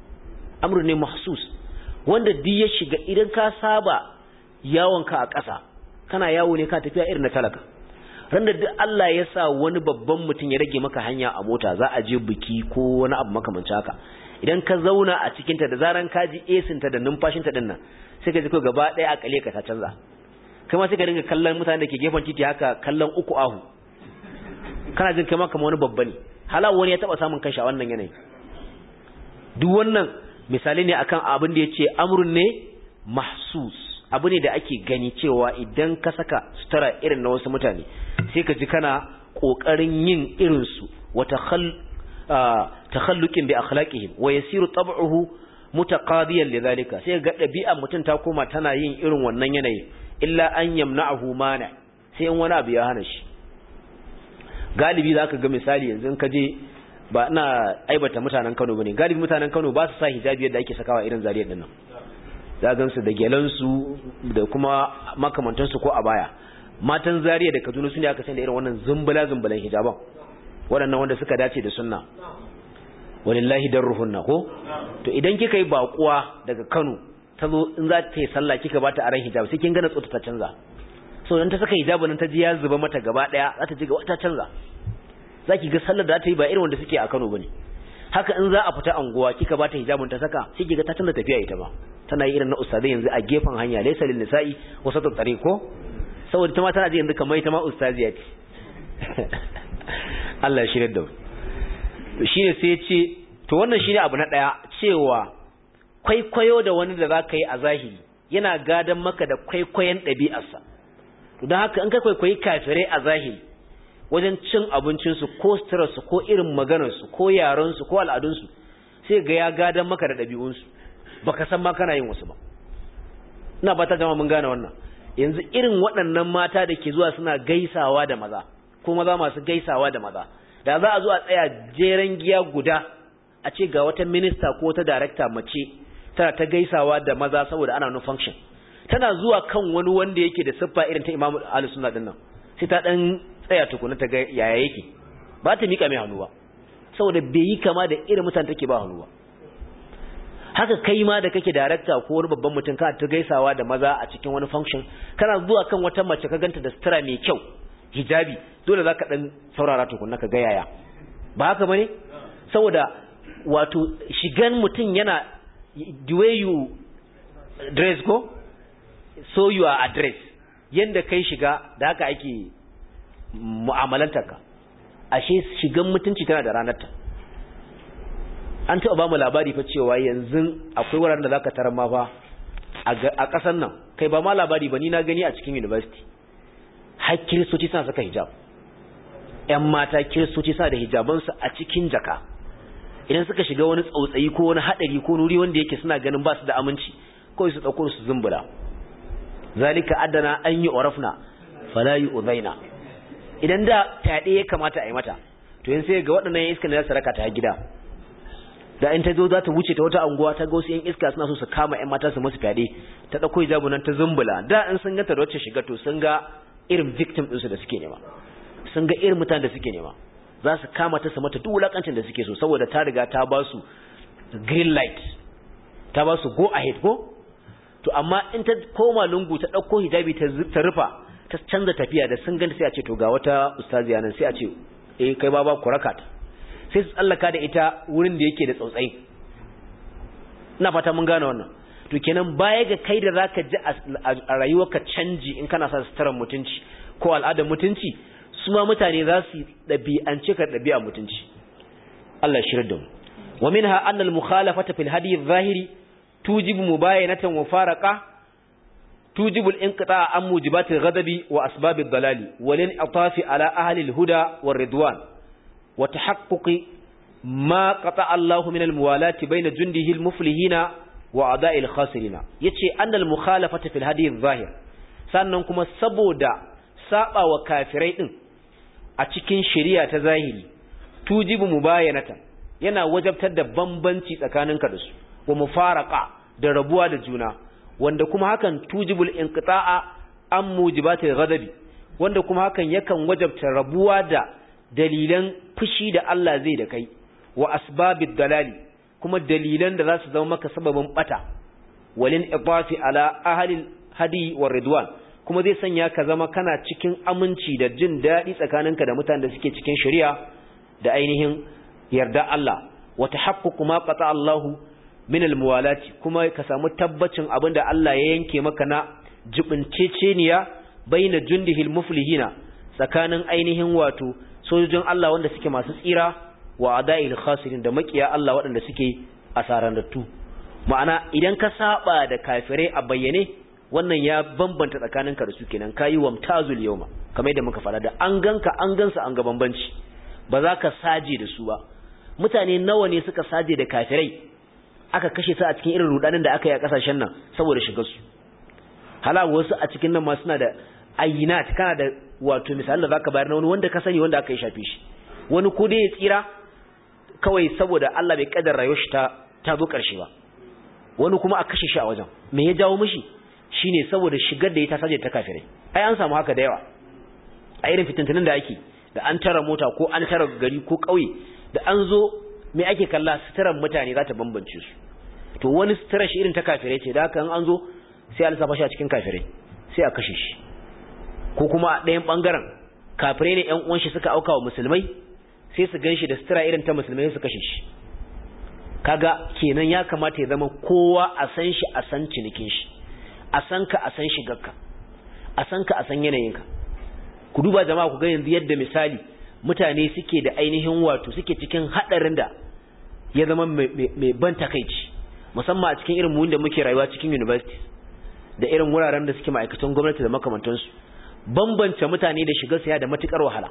S1: wanda duk ya shiga. Idan ka saba yawon ka a ƙasa, kana yawo ne ka tafiya irin na talaka, randa duk Allah ya sa wani babban mutum ya rage maka hanya a mota, za a je biki ko wani abu makamancin haka, idan ka zauna a cikin ta da zaran ka ji esin ta da numfashin ta dinnan, sai ka ji ko gaba ɗaya a kale ka ta canza. Kuma sai ka dinga kallon mutanen da ke gefen titi haka, kallon uku ahu, kana jin kai ma kamar wani babba ne. Hala wani ya taba samun kanshi a wannan yanayi. Duk wannan misali ne akan abin da yace amrun ne mahsus, abu ne da ake gani cewa idan ka saka sutura irin na wasu mutane sai ka ji kana kokarin yin irin su, wa takhalluqin bi akhlaqihim wa yasiru tab'uhu mutaqadiyan lidhalika, sai ga dabi'ar mutun ta koma tana yin irin wannan yanayi, illa an yamna'ahu mana, sai in wani abu ya hana shi. Galibi zaka ga misali yanzu in ka je, ba ina aibata mutanen Kano bane, galibi mutanen Kano ba su sa hijabi yadda ake sakawa irin zariyar din nan. Za ga su da gelan su da kuma makamantan su ko a baya. Matan Zariya da Kaduna sune aka san da irin wannan zumbulan hijaban, waɗannan wanda suka dace da sunna. Walillahi darruhunna ko. To idan kika yi baƙuwa daga Kano ta zo in za ta yi sallah kika bata aran hijab, sai kin ga na tsota ta canza. So dan ta saka hijabin nan ta ji ya zuba mata gaba daya, za ta ji ga wata canza. Zaki ga sallar da ta yi ba irin wanda suke a Kano bane. Haka in za a fita anguwa kika bata hijabin ta saka, sai kiga ta canza tafiya ita ba. Tana yi irin na ustazai yanzu a gefen hanya, laysa lin nisa'i wasatu tariqo, saboda ta ma tana ji yanzu kamar ita ma ustaziya ce. Allah ya shirye da mu. Shine sai ya ce to wannan shine abu na daya, cewa kwaikwayo da wani da zaka yi a zahiri yana gadan maka da kwaikwayon ɗabi'arsa. To don haka in ka kwaikwayi kafirai a zahiri wajen cin abincinsu ko suturarsu ko irin maganarsu ko yarensu ko al'adunsu, sai ga ya gadan maka da ɗabi'unsu, baka san ma kana yin wasu ba. Ina ba ta jama mun gane wannan. Yanzu irin waɗannan mata da ke zuwa suna gaisawa da maza, ko maza masu gaisawa da maza, da za a zo a tsaya jeren giya guda a ce ga wata minista ko wata darakta mace tana ta gaisawa da maza saboda ana no function, tana zuwa kan wani wanda yake da siffa irin ta Imam Al-Sunna din nan, sai ta dan tsaya tukuna ta ga yaya yake, ba ta mika mai hannu ba saboda bai yi kama da irin mutan take ba hannu ba. Haka kai ma da kake darakta ko wani babban mutum ka ta gaisawa da maza a cikin wani function, kana zuwa kan wata mace ka ganta da sutura mai kyau, hijabi, dole zaka dan saurara tukuna ka ga yaya. Ba haka bane? Saboda wato shigan mutum yana the way you dress go, so you are address, yanda kai shiga da haka ake mu'amalantarka. Ashe shigan mutunci tana da ranarta. An taɓa ba mu labari fa cewa yanzu akwai wuraren da zaka tarar ma fa a ƙasar nan, kai ba ma labari ba, ni na gani a cikin university, har kiristoci suna saka hijab. 'Yan mata kiristoci suna da hijabansu a cikin jaka. Idan suka shiga wani tsautsayi ko wani haɗari ko nuri wanda yake suna ganin ba su da aminci, kawai su ɗauko su zumbura. Zalika adana an yi orafna fala yi uzaina. Idan da fyaɗe ya kamata a yi mata, to yin sai ga waɗannan iskan da za su raka ta gida, da in ta zo za ta wuce ta wata anguwa ta ga wasu yan iska suna so su kama ƴan mata su musu fyaɗe ta ɗauko hijabu nan ta zumbula da in sun ganta da wacce shiga to sun ga irin victim ɗinsu da suke nema, sun ga irin mutanen da suke nema, za su kama ta su mata duk wulakancin da suke so saboda ta riga ta ba su green light, ta ba su go ahead ko. To amma in ta koma lungu ta ɗauko hijabi ta rufa ta canza tafiya da sun ganta sai a ce to ga wata ustaziya nan sai a ce kai baba ku raka ta, sai su tsallaka da ita wurin da yake da tsautsayi. Ina fata mun gane wannan. To kenan baya ga kai da zaka ji a rayuwarka canji in kana sa suturar mutunci ko al'adar mutunci, su ma mutane za su ɗabi'ance ka ɗabi'a mutunci. Allah shirar da mu. Wa minha anna al-mukhalafata fil hadi adh-dhahiri tujibu mubayanatan wa faraqa tujibu al-inqita'a an mujibati al-ghadabi wa asbab ad-dalali wal in'atafi ala ahli al-huda war-ridwan wa tahaqquqi ma qata'a Allah min al-muwalati bayna jundihi al-muflihina wa a'da'i al-khasirina. Yace anna al-mukhalafata fil hadi adh-dhahir, sannan kuma saboda saba wa kafirai din a cikin shari'a ta zahiri, tujibu mubayanatan yana wajabtar da bambanci tsakaninka da su, wa mufaraqa da rabuwa da juna, wanda kuma hakan tujibul inqita'a an mujibatil ghadabi, wanda kuma hakan yakan wajabta rabuwa da dalilan fushi da Allah zai da kai, wa asbabid dalali, kuma dalilan da za su zama maka sababin bata, walin idafi ala ahli hadi war ridwan, kuma zai sanya ka zama kana cikin aminci da jin daɗi tsakaninka da mutanen da suke cikin shari'a da ainihin yarda Allah, wa tahaqququ ma qata Allahu min almuwalati, kuma ka samu tabbacin abinda Allah ya yanke maka na jibinceceniya baina jundihil muflihina, tsakanin ainihin wato sojojin Allah wanda suke masu tsira, wa adail khasirin da makiya Allah waɗanda suke asarantattu. Ma'ana idan ka saba da kafirai a bayyane, wannan ya bambanta tsakaninka da su kenan, kayi wamtazul yawma, kamar yadda muka fara da an ganka an gansa an ga bambanci, ba za ka saje da su ba. Mutane nawa ne suka saje da kafirai aka kashe su a cikin irin rudanin da aka yi a kasashen nan saboda shigar su? Hala wasu a cikin nan ma suna da ayyinat, kana da wato misali da zaka bayar na wani wanda ka sani wanda aka yi shafe shi, wani ko dai ya tsira kawai saboda Allah bai kaddara rayuwar shi ta zo karshe ba, wani kuma a kashe shi a wajen. Me ya jawo mishi? Shine saboda shigar da ya ta saje ta kafirai. Ai an samu haka da yawa a irin fitintunin da ake, da an tara mota ko an tara gari ko kauye, da an zo me ake kalla, suturar mutane za ta bambance su. To wani suturar shi irin ta kafirai ce, da haka an zo sai a lissafa shi a cikin kafirai sai a kashe shi. Ko kuma a ɗayan ɓangaren kafirai ne ƴan uwan shi suka auka wa musulmai, sai su gan shi da sutura irin ta musulmai su kashe shi. Kaga kenan ya kamata ya zama kowa a san shi, a san cinikin shi, a san ka, a san shigarka, a san ka, a san yanayinka. Ku duba jama'a ku ga yanzu yadda misali mutane suke da ainihin wato suke cikin hadarin da ya zama mai ban takeici, musamman a cikin irin mu da muke rayuwa cikin university da irin wuraren da suke ma'aikatan gwamnati da makamantansu. Bambance mutane da shigar saya da matukar wahala,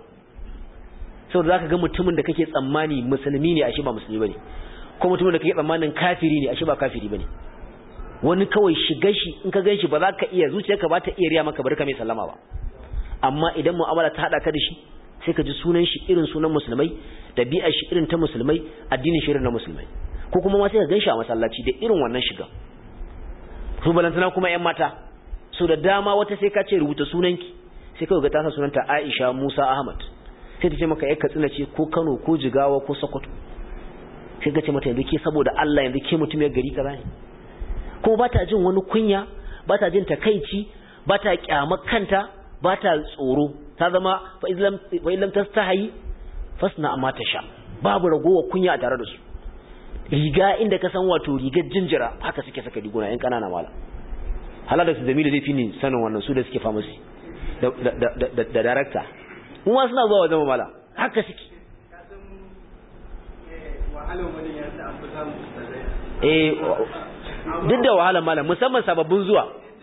S1: saboda zaka ga mutumin da kake tsammani musulmi ne ashe ba musulmi bane, ko mutumin da kake tsammanin kafiri ne ashe ba kafiri bane. Wani kawai shigar shi in ka ganshi ba za ka iya, zuciyarka ba ta iya riya maka barka mai sallama ba, amma idan mu'amala ta hada ka da shi sai ka ji sunan shi irin sunan musulmai, dabi'ar shi irin ta musulmai, addinin shi irin na musulmai, ko kuma ma sai ka ganshi a masallaci da irin wannan shiga. Su balantana kuma ƴan mata, so da dama wata sai ka ce rubuta sunanki, sai kawai ga ta sa sunanta Aisha Musa Ahmad, sai ta ce maka Katsina ce ko Kano ko Jigawa ko Sokoto, sai ka ce mata yanzu ke saboda Allah yanzu ke mutum ya gari kaza ne. Ko ba ta jin wani kunya, ba ta jin takaici, ba ta kyamar kanta, ba ta tsoro, ta zama fa illam tastahi fasna amma tasha, babu ragowa kunya a tare da su. Riga inda ka san wato rigar jinjira haka suke saka riguna yan kanana mala. Halala su Jamilu zai fi ni sanin wannan, su da suke pharmacy da director kuma suna zuwa wajen mala haka suke. Duk da wahalar mala musamman sababbin zuwa.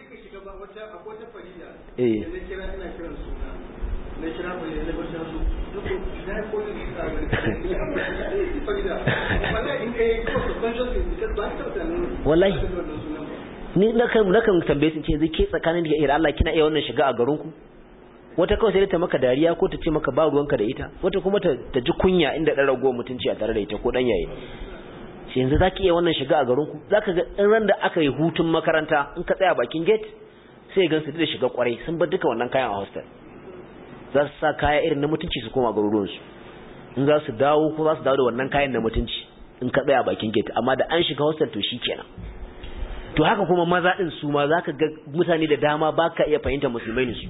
S1: Wallahi ni nakan tambaye su ce zai ke tsakanin da ira Allah kina iya wannan shiga a garin ku? Wata kawai sai ta maka dariya ko ta ce maka ba ruwanka da ita, wata kuma ta ji kunya inda dan rago mutunci a tare da ita ko dan yaye. sai yanzu zaki iya wannan shiga a garin ku zaka ga in ran da aka yi hutun makaranta in ka tsaya bakin gate sai gansu da shiga kwarai sun bar duka wannan kayan a hostel za su sa kaya irin na mutunci su koma garuruwan su in za su dawo ko za su dawo da wannan kayan na mutunci in ka tsaya bakin gate amma da an shiga hostel to shikenan to haka kuma maza din su ma zaka ga mutane da dama baka iya fahimta musulmai ne su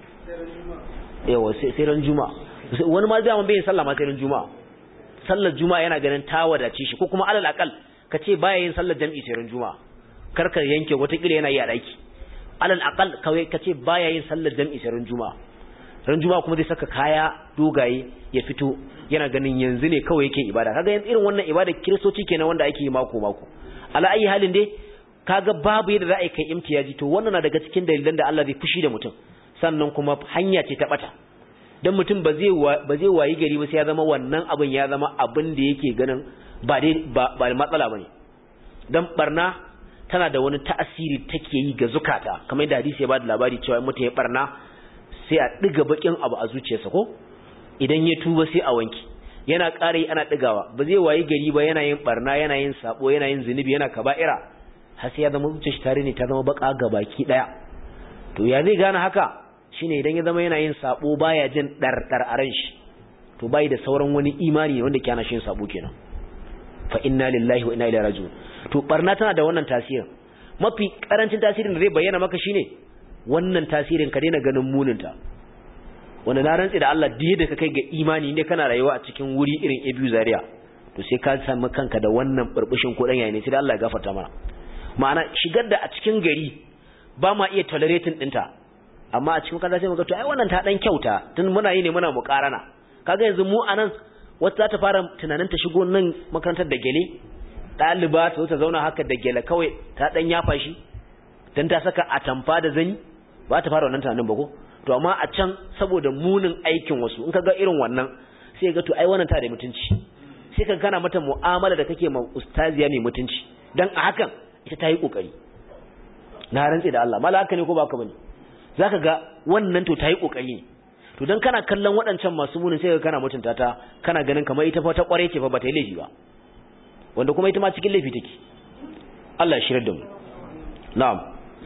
S1: yawa sai ran juma'a wani ma zai bai sallah ma sai ran juma'a sallar juma'a yana ganin ta wadace shi ko kuma alal akal kace baya yin sallar jami'i sai ran juma'a karka yanke wata kila yana yi a daki alal akal kawai kace baya yin sallar jami'i sai ran juma'a kuma zai saka kaya dogaye ya fito yana ganin yanzu ne kawai yake ibada kaga irin wannan ibada kristoci kenan wanda ake yi mako ala ayi halin dai kaga babu yadda za a kai imtiyaji to wannan na daga cikin dalilan da Allah zai fushi da mutum sannan kuma hanya ce ta bata dan mutum ba zai wayi gari ba sai ya zama wannan abin ya zama abin da yake ganin ba matsala bane dan barna tana da wani ta'asiri take yi ga zukata kamar da hadisi ya bada labari cewa mutum ya barna sai a diga bakin abu a zuciyarsa ko idan ya tuba sai a wanki yana ƙara yi ana digawa ba zai wayi gari ba yana yin barna yana yin sabo yana yin zunubi yana kaba'ira har sai ya zama zuciyar tare ne ta zama baka gabaki daya to ya zai gane haka shine idan ya zama yana yin sabo baya jin dardar a ran shi to bai da sauran wani imani wanda ke hana shi sabo kenan fa inna lillahi wa inna ilaihi raji'un to barna tana da wannan tasirin mafi karancin tasirin da zai bayyana maka shine wannan tasirin ka daina ganin muninta wanda na rantsi da Allah diye da ka kai ga imani ne kana rayuwa a cikin wuri irin Abu Zaria to sai ka samu kanka da wannan burbushin ko dan yayi ne sai Allah ya gafarta mana ma'ana shigar da a cikin gari ba ma iya tolerating dinta amma a cikin kaza sai muga to ai wannan ta dan kyauta tun muna yi ne muna mukarana kaga yanzu mu anan wata za ta fara tunanin ta shigo nan makarantar da gele daliba ta zo ta zauna haka da gele kawai ta dan yafa shi dan ta saka atamfa da zani ba ta fara wannan tunanin ba ko to amma a can saboda munin aikin wasu in kaga irin wannan sai ga to ai wannan ta da mutunci sai kan kana mata mu'amala da kake ma ustaziya mai mutunci dan a hakan ita ta yi kokari na rantsi da Allah mala haka ne ko ba haka bane zaka ga wannan to ta yi kokari ne to dan kana kallon waɗancan masu munin sai ka kana mutunta ta kana ganin kamar ita fa ta kware ce fa ba ta yi laifi ba wanda kuma ita ma cikin laifi take Allah ya shirar da mu na'am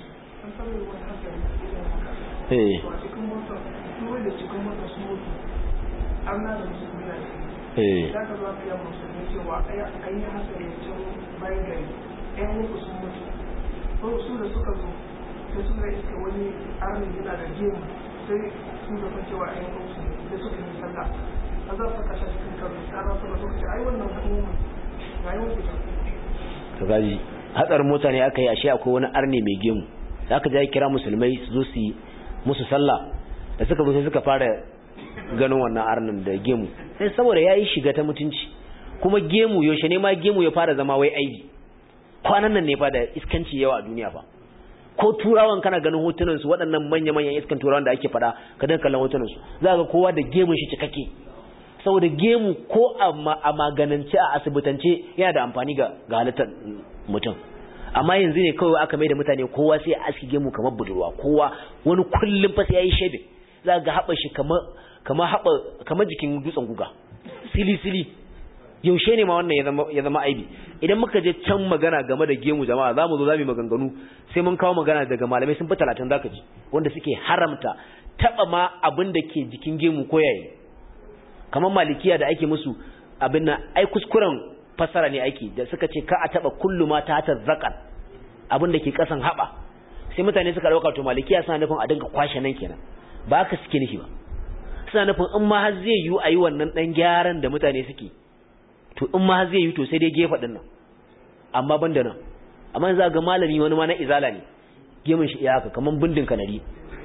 S2: su da suka zo sai suka iska wani arnin yana da gemu sai sun zafa cewa ‘yan rusu da suka yi sallah a za su kashe cikin karni tsara sama suka ce ai wannan hannuwan ga yi wuce
S1: to gaji hatsar mota ne aka yi ashe akwai wani arni mai gemu da aka ja kira musulmai su zo su yi musu sallah da suka zo sai suka fara ganin wannan arnin da gemu sai saboda ya yi shiga ta mutunci kuma gemu yaushe ne ma gemu ya fara zama wai aibi kwanan nan ne fa da iskanci yawa a duniya fa ko turawan kana ganin hotunan su waɗannan manya-manyan iskan turawan da ake fada ka dinga kallon hotunan su za ga kowa da gemun shi cikakke saboda gemu ko a maganance a asibitance yana da amfani ga halittar mutum amma yanzu ne kawai aka mai da mutane kowa sai a aski gemu kamar budurwa kowa wani kullum fa sai yayi shebe za ga haɓa shi kamar jikin dutsen guga sili yaushe ne ma wannan ya zama aibi idan muka je can magana game da gemu jama'a zamu zo zamu maganganu sai mun kawo magana daga malamai sun fi 30 zaka ji wanda suke haramta taba ma abin da ke jikin gemu ko yayi kamar malikiya da ake musu abin nan ai kuskuren fasara ne ake da suka ce ka a taba kullu ma ta zakar abin da ke kasan haba sai mutane suka dauka to malikiya suna nufin a dinga kwashe nan kenan ba ka suke nufi ba suna nufin in ma har zai yi ayi wannan dan gyaran da mutane suke to in ma zai yi to sai dai gefa din nan amma banda nan amma za ga malami wani ma na izala ne gemun shi iya haka kaman bindin kanari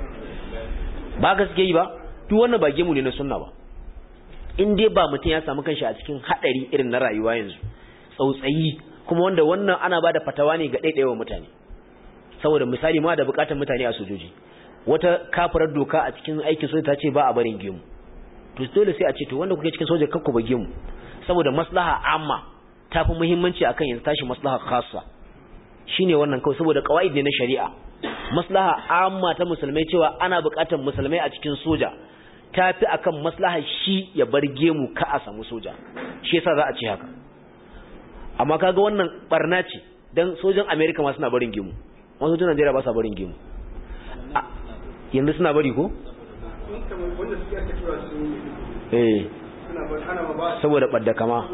S1: ba ka suke yi ba duk wannan ba gemu ne na sunna ba in dai ba mutum ya samu kanshi a cikin hadari irin na rayuwa yanzu tsautsayi kuma wanda wannan ana bada fatawa ne ga daidaiwa mutane saboda misali ma da bukatar mutane a sojoji wata kafirar doka a cikin aikin soja ta ce ba a barin gemu to dole sai a ce to wanda kuke cikin soja kakku ba gemu saboda maslaha amma tafi muhimmanci akan yanzu tashi maslaha khassa shine wannan kawai saboda kawaid ne na shari'a maslaha amma ta musulmai cewa ana buƙatar musulmai a cikin soja tafi akan maslaha shi ya bar gemu ka a samu soja shi yasa za a ce haka amma kaga wannan barna ce dan sojan America ma suna barin gemu wasu sojan Najeriya ba sa barin gemu yanzu suna bari ko saboda badda kama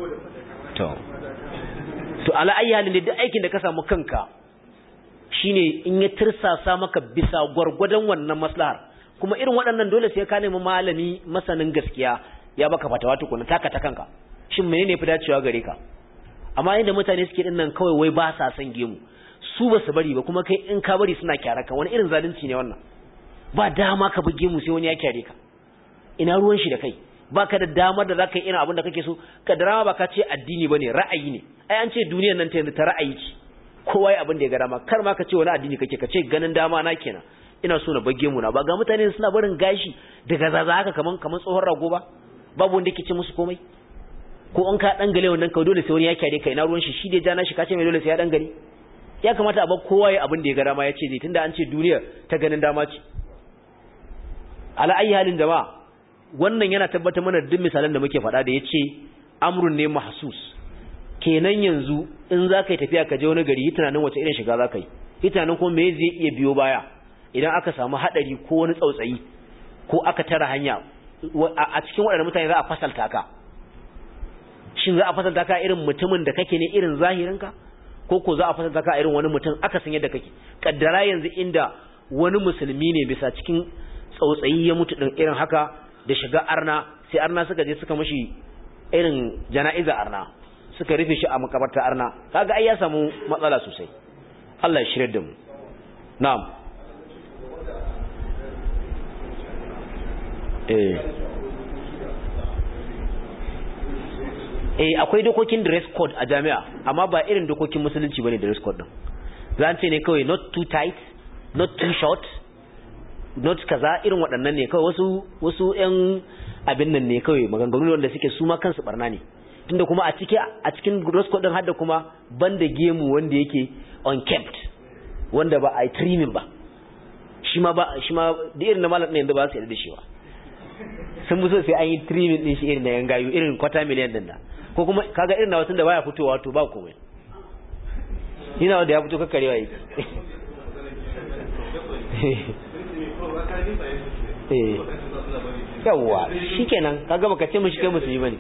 S1: to ala ayi halin da duk aikin da ka samu kanka shine in ya tirsasa maka bisa gwargwadon wannan maslahar kuma irin waɗannan dole sai ka nemi malami masanin gaskiya ya baka fatawa tukuna taka ta kanka shin menene fi dacewa gare ka amma inda mutane suke din nan kawai wai ba sa san gemu su ba su bari ba kuma kai in ka bari suna kyara ka wani irin zalunci ne wannan ba dama ka buge mu sai wani ya kyare ka ina ruwan shi da kai baka da damar da zaka yi irin abin da kake so ka drama ba ka ce addini bane ra'ayi ne ai an ce duniyar nan ta yanzu ta ra'ayi ce kowa ya abin da ya ga dama kar ma ka ce wani addini kake ka ce ganin dama na kenan ina so na bage mu na ba ga mutane suna barin gashi daga zaza haka kaman tsohon rago ba babu wanda yake ce musu komai ko an ka dangale wannan ka dole sai wani ya kyare ka ina ruwan shi da ya jana shi ka ce mai dole sai ya dangale ya kamata a bar kowa ya abin da ya ga dama ya ce zai tunda an ce duniya ta ganin dama ce ala ayi halin jama'a wannan yana tabbatar mana duk misalan da muke faɗa da yace amrun ne mahsus kenan yanzu in zaka yi tafiya ka je wani gari yi tunanin wace irin shiga zaka yi tunanin kuma me zai iya biyo baya idan aka samu hadari ko wani tsautsayi ko aka tara hanya a cikin waɗannan mutane za a fasalta ka shin za a fasalta ka irin mutumin da kake ne irin zahirinka ko za a fasalta ka irin wani mutum aka san yadda kake kaddara yanzu inda wani musulmi ne bisa cikin tsautsayi ya mutu din irin haka da shiga arna sai arna suka je suka mishi irin jana'iza arna suka rufe shi a makabarta arna kaga ai ya samu matsala sosai Allah ya shirye da mu na'am akwai dokokin dress code a jami'a amma ba irin dokokin musulunci bane dress code din zan ce ne kawai not too tight not too short not kaza irin waɗannan ne kawai wasu ƴan abin nan ne kawai maganganu wanda suke su ma kansu barna ne tunda kuma a cikin dress code din hadda kuma banda gemu wanda yake unkempt wanda ba a trimming ba shi ma da irin na malam ne yanzu ba su yarda da shi ba sun muso sai an yi trimming din shi irin na yangayu irin kwata miliyan din da ko kuma kaga irin na wasu da baya fitowa to ba komai ina wanda ya fito kakkarewa yake yawwa shikenan kaga baka ce mishi kai musulmi bane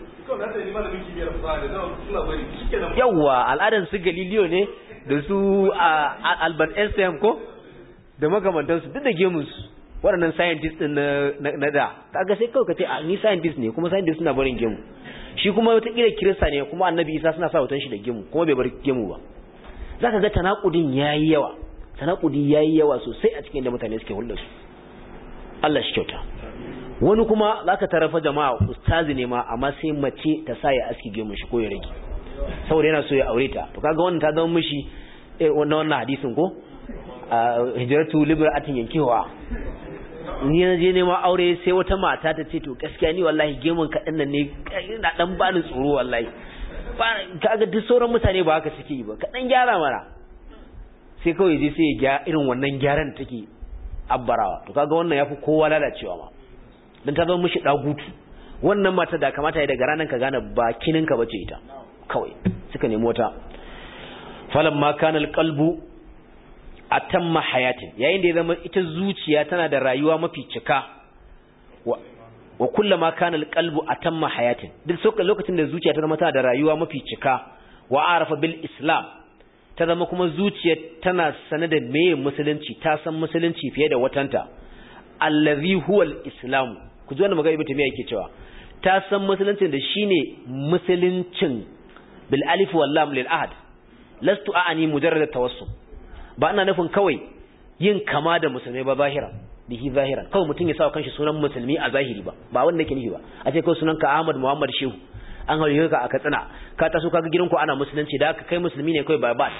S1: yawwa al'adan su Galileo ne da su Albert Einstein ko da makamantansu duk da gemun su waɗannan scientist din na da kaga sai kawai ka ce ni scientist ne kuma scientist suna barin gemu shi kuma wata kila kirista ne kuma Annabi Isa suna sa wutan shi da gemu kuma bai bar gemu ba zaka ga tanakudin yayi yawa sosai a cikin da mutane suke hulɗa su Allah shi kyauta wani kuma zaka tarafa jama'a ustazi ne ma amma sai mace ta sa ya aski gemun shi ko ya rage saboda yana so ya aure ta to kaga wannan ta zama mishi wannan hadisin ko hijratu libratin yankewa ni na je neman aure sai wata mata ta ce to gaskiya ni wallahi gemun kaɗan nan ne na dan bani tsoro wallahi kaga duk sauran mutane ba haka suke yi ba kaɗan gyara mana sai kawai je sai ya irin wannan gyaran take abbarawa to kaga wannan yafi kowa lalacewa ma dan ta zama mishi dagutu wannan mata da kamata ya daga ranan ka gane ba kininka bace ita kawai suka nemi wata falamma kana alqalbu atamma hayatin yayin da ya zama ita zuciya tana da rayuwa mafi cika wa kullama kana alqalbu atamma hayatin duk lokacin da zuciya ta zama tana da rayuwa mafi cika wa arafa bil islam ta zama kuma zuciya tana sane da meye musulunci ta san musulunci fiye da watanta allazi huwa al-islam ku ji wannan magana ibnu taymiya yake cewa ta san musulunci da shine musuluncin bil alif wal lam lil ahad lastu a'ani mujarrad at-tawassum ba ina nufin kawai yin kama da musulmai ba zahiran bihi zahiran kawai mutum ya sa kanshi sunan musulmi a zahiri ba wanda yake nufi ba a ce kawai sunanka Ahmad Muhammad Shehu an haure ka a Katsina ka taso kaga gidanku ana musulunci da aka kai musulmi ne kawai ba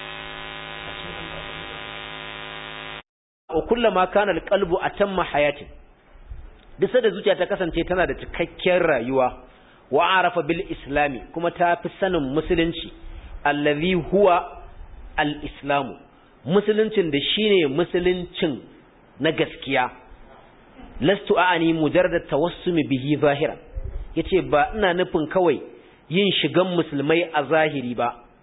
S1: wa kullama kana alqalbu atamma hayatin duk da zuciya ta kasance tana da cikakken rayuwa wa arafa bil islami kuma ta fi sanin musulunci allazi huwa al-islamu musuluncin da shine musuluncin na gaskiya lastu a'ani mujarrad tawassumi bihi zahiran yace ba ina nufin kawai yin shigan musulmai a zahiri ba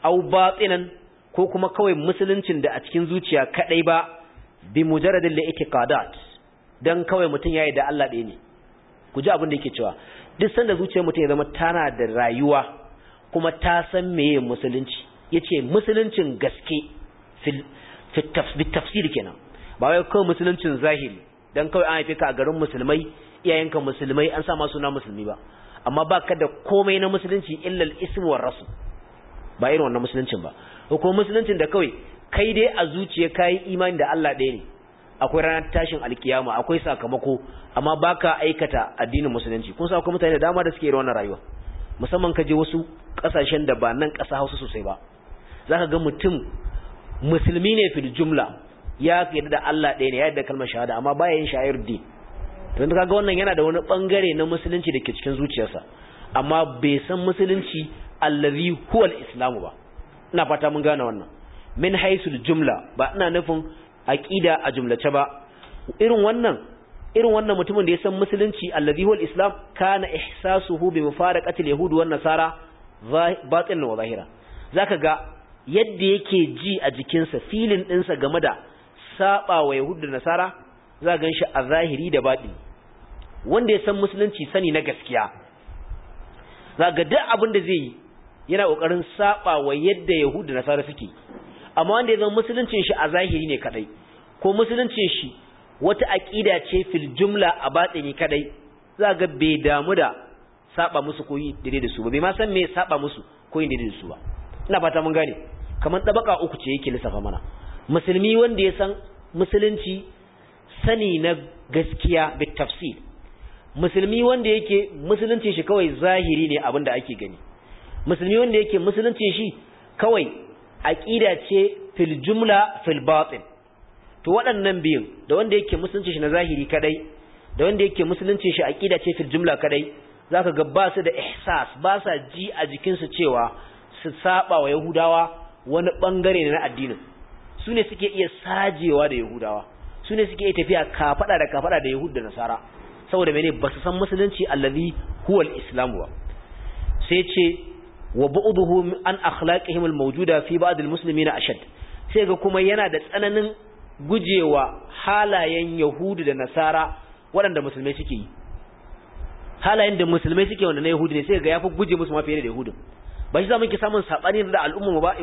S1: aw batinan ko kuma kawai musuluncin da a cikin zuciya kadai ba bi mujarradil i'tiqadat dan kawai mutun yayi da Allah ɗaya ne ku ji abin da yake cewa duk sanda zuciyar mutun ya zama tana da rayuwa kuma ta san meye musulunci yace musuluncin gaske fil tafsir kenan ba wai kawai musuluncin zahiri dan kawai an haife ka a garin musulmai iyayenka musulmai an sa ma suna musulmi ba amma baka da komai na musulunci illa al-ism war rasul ba irin wannan musuluncin ba ko musuluncin da kawai kai dai a zuciya kai imani da Allah ɗaya ne akwai ranar tashin alkiyama akwai sakamako amma baka aikata addinin musulunci kun sa akwai mutane da dama da suke irin wannan rayuwa musamman ka je wasu kasashen da ba nan ƙasa Hausa sosai ba zaka ga mutum musulmi ne fil jumla ya yarda da Allah ɗaya ne ya yarda kalmar shahada amma baya yin sha'ir din to kaga wannan yana da wani bangare na musulunci da ke cikin zuciyarsa amma bai san musulunci allazi huwa al-islamu ba ina fata mun gane wannan min haisul jumla ba ina nufin aqida a jumlace ba irin wannan mutumin da ya san musulunci allazi huwa al-islam kana ihsasuhu bi mufaraqati al-yahud wan nasara batin wa zahira zaka ga yadda yake ji a jikinsa filin dinsa game da saba wa yahud da nasara za gan shi a zahiri da baɗi wanda ya san musulunci sani na gaskiya za ga duk abin da zai yi yana ƙoƙarin saba wa yadda yahudu da nasara suke amma wanda ya zama musuluncin shi a zahiri ne kadai ko musuluncin shi wata aƙida ce fil jumla a batsini kadai za ga bai damu da saba musu koyi daidai da su ba bai ma san me saba musu koyi daidai da su ba ina fata mun gane kamar tabaka uku ce yake lissafa mana musulmi wanda ya san musulunci sani na gaskiya bit tafsir musulmi wanda yake musulunci shi kawai zahiri ne abinda ake gani musulmi wanda yake musulunci shi kawai aqida ce fil jumla fil batin to waɗannan biyun da wanda yake musulunci shi na zahiri kadai da wanda yake musulunci shi aqida ce fil jumla kadai zaka ga ba su da ihsas ba sa ji a jikin su cewa su saba wa yahudawa wani bangare ne na addinin su ne suke iya sajewa da yahudawa su ne suke tafiya kafada da yahud da nasara saboda mene ba su san musulunci allazi huwa al-islam ba sai ce wa bu'duhu an akhlaqihim al-mawjuda fi ba'd al-muslimin ashad sai ga kuma yana da tsananin gujewa halayen yahudu da nasara waɗanda musulmai suke yi halayen da musulmai suke wanda na yahudu ne sai ga yafi guje musu ma fiye da yahudu ba shi zamu ki samun sabani da al'umma ba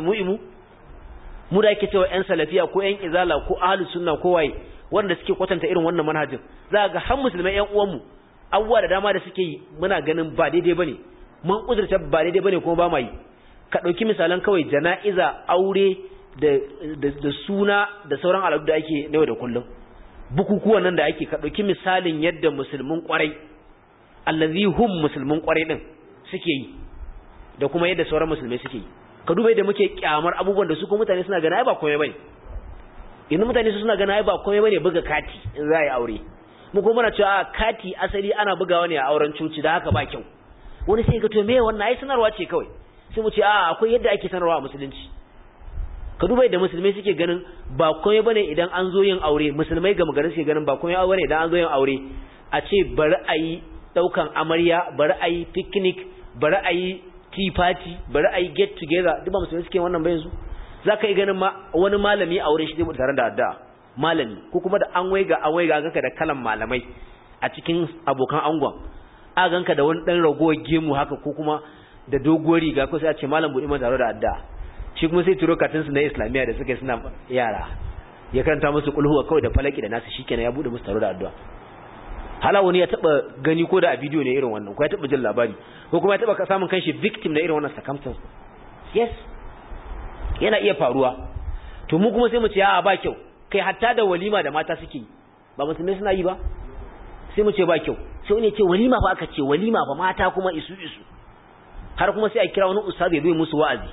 S1: mu da yake cewa ƴan salafiya ko ƴan izala ko ahlus sunna ko waye wanda suke kwatanta irin wannan manhajin za ga har musulmai ƴan uwanmu abubuwa da dama da suke yi muna ganin ba daidai bane mun kudurta ba daidai bane kuma ba ma yi ka dauki misalan kawai jana'iza aure da suna da sauran al'adu da ake na yau da kullum bukukuwan nan da ake ka dauki misalin yadda musulmin kwarai allazi hum musulmin kwarai din suke yi da kuma yadda sauran musulmai suke yi ka duba yadda muke kyamar abubuwan da su ko mutane suna gana ai ba komai bane idan mutane su suna gana ai ba komai bane buga kati in za a yi aure mu ko muna cewa kati asali ana bugawa ne a auren coci da haka ba kyau wani sai ga to me wannan ai sanarwa ce kawai sai mu ce akwai yadda ake sanarwa a musulunci ka duba yadda musulmai suke ganin ba komai bane idan an zo yin aure musulmai ga magarin suke ganin ba komai bane idan an zo yin aure a ce bari a yi daukan amarya bari a yi picnic bari a yi tea party bari a yi get together duk ba musulmai suke wannan ba yanzu zaka yi ganin wani malami a wurin shi zai mutu tare da addu'a malami ko kuma da an waiga ganka da kalan malamai a cikin abokan angon a ganka da wani dan ragowar gemu haka ko kuma da doguwar riga ko sai a ce malam buɗe mana tare da addu'a shi kuma sai turo katin su na islamiyya da suka suna yara ya karanta musu kulhuwa kawai da falaki da nasu shikenan ya bude musu tare da addu'a hala wani ya taba gani ko da a bidiyo ne irin wannan ko ya taba jin labari ko kuma ya taba samun kanshi victim na irin wannan circumstance yes yana iya faruwa to mu kuma sai mu ce ba kyau kai hatta da walima da mata suke ba musulmai suna yi ba sai mu ce ba kyau sai wani ya ce walima fa aka ce walima fa mata kuma isu har kuma sai a kira wani ustaz ya zo musu wa'azi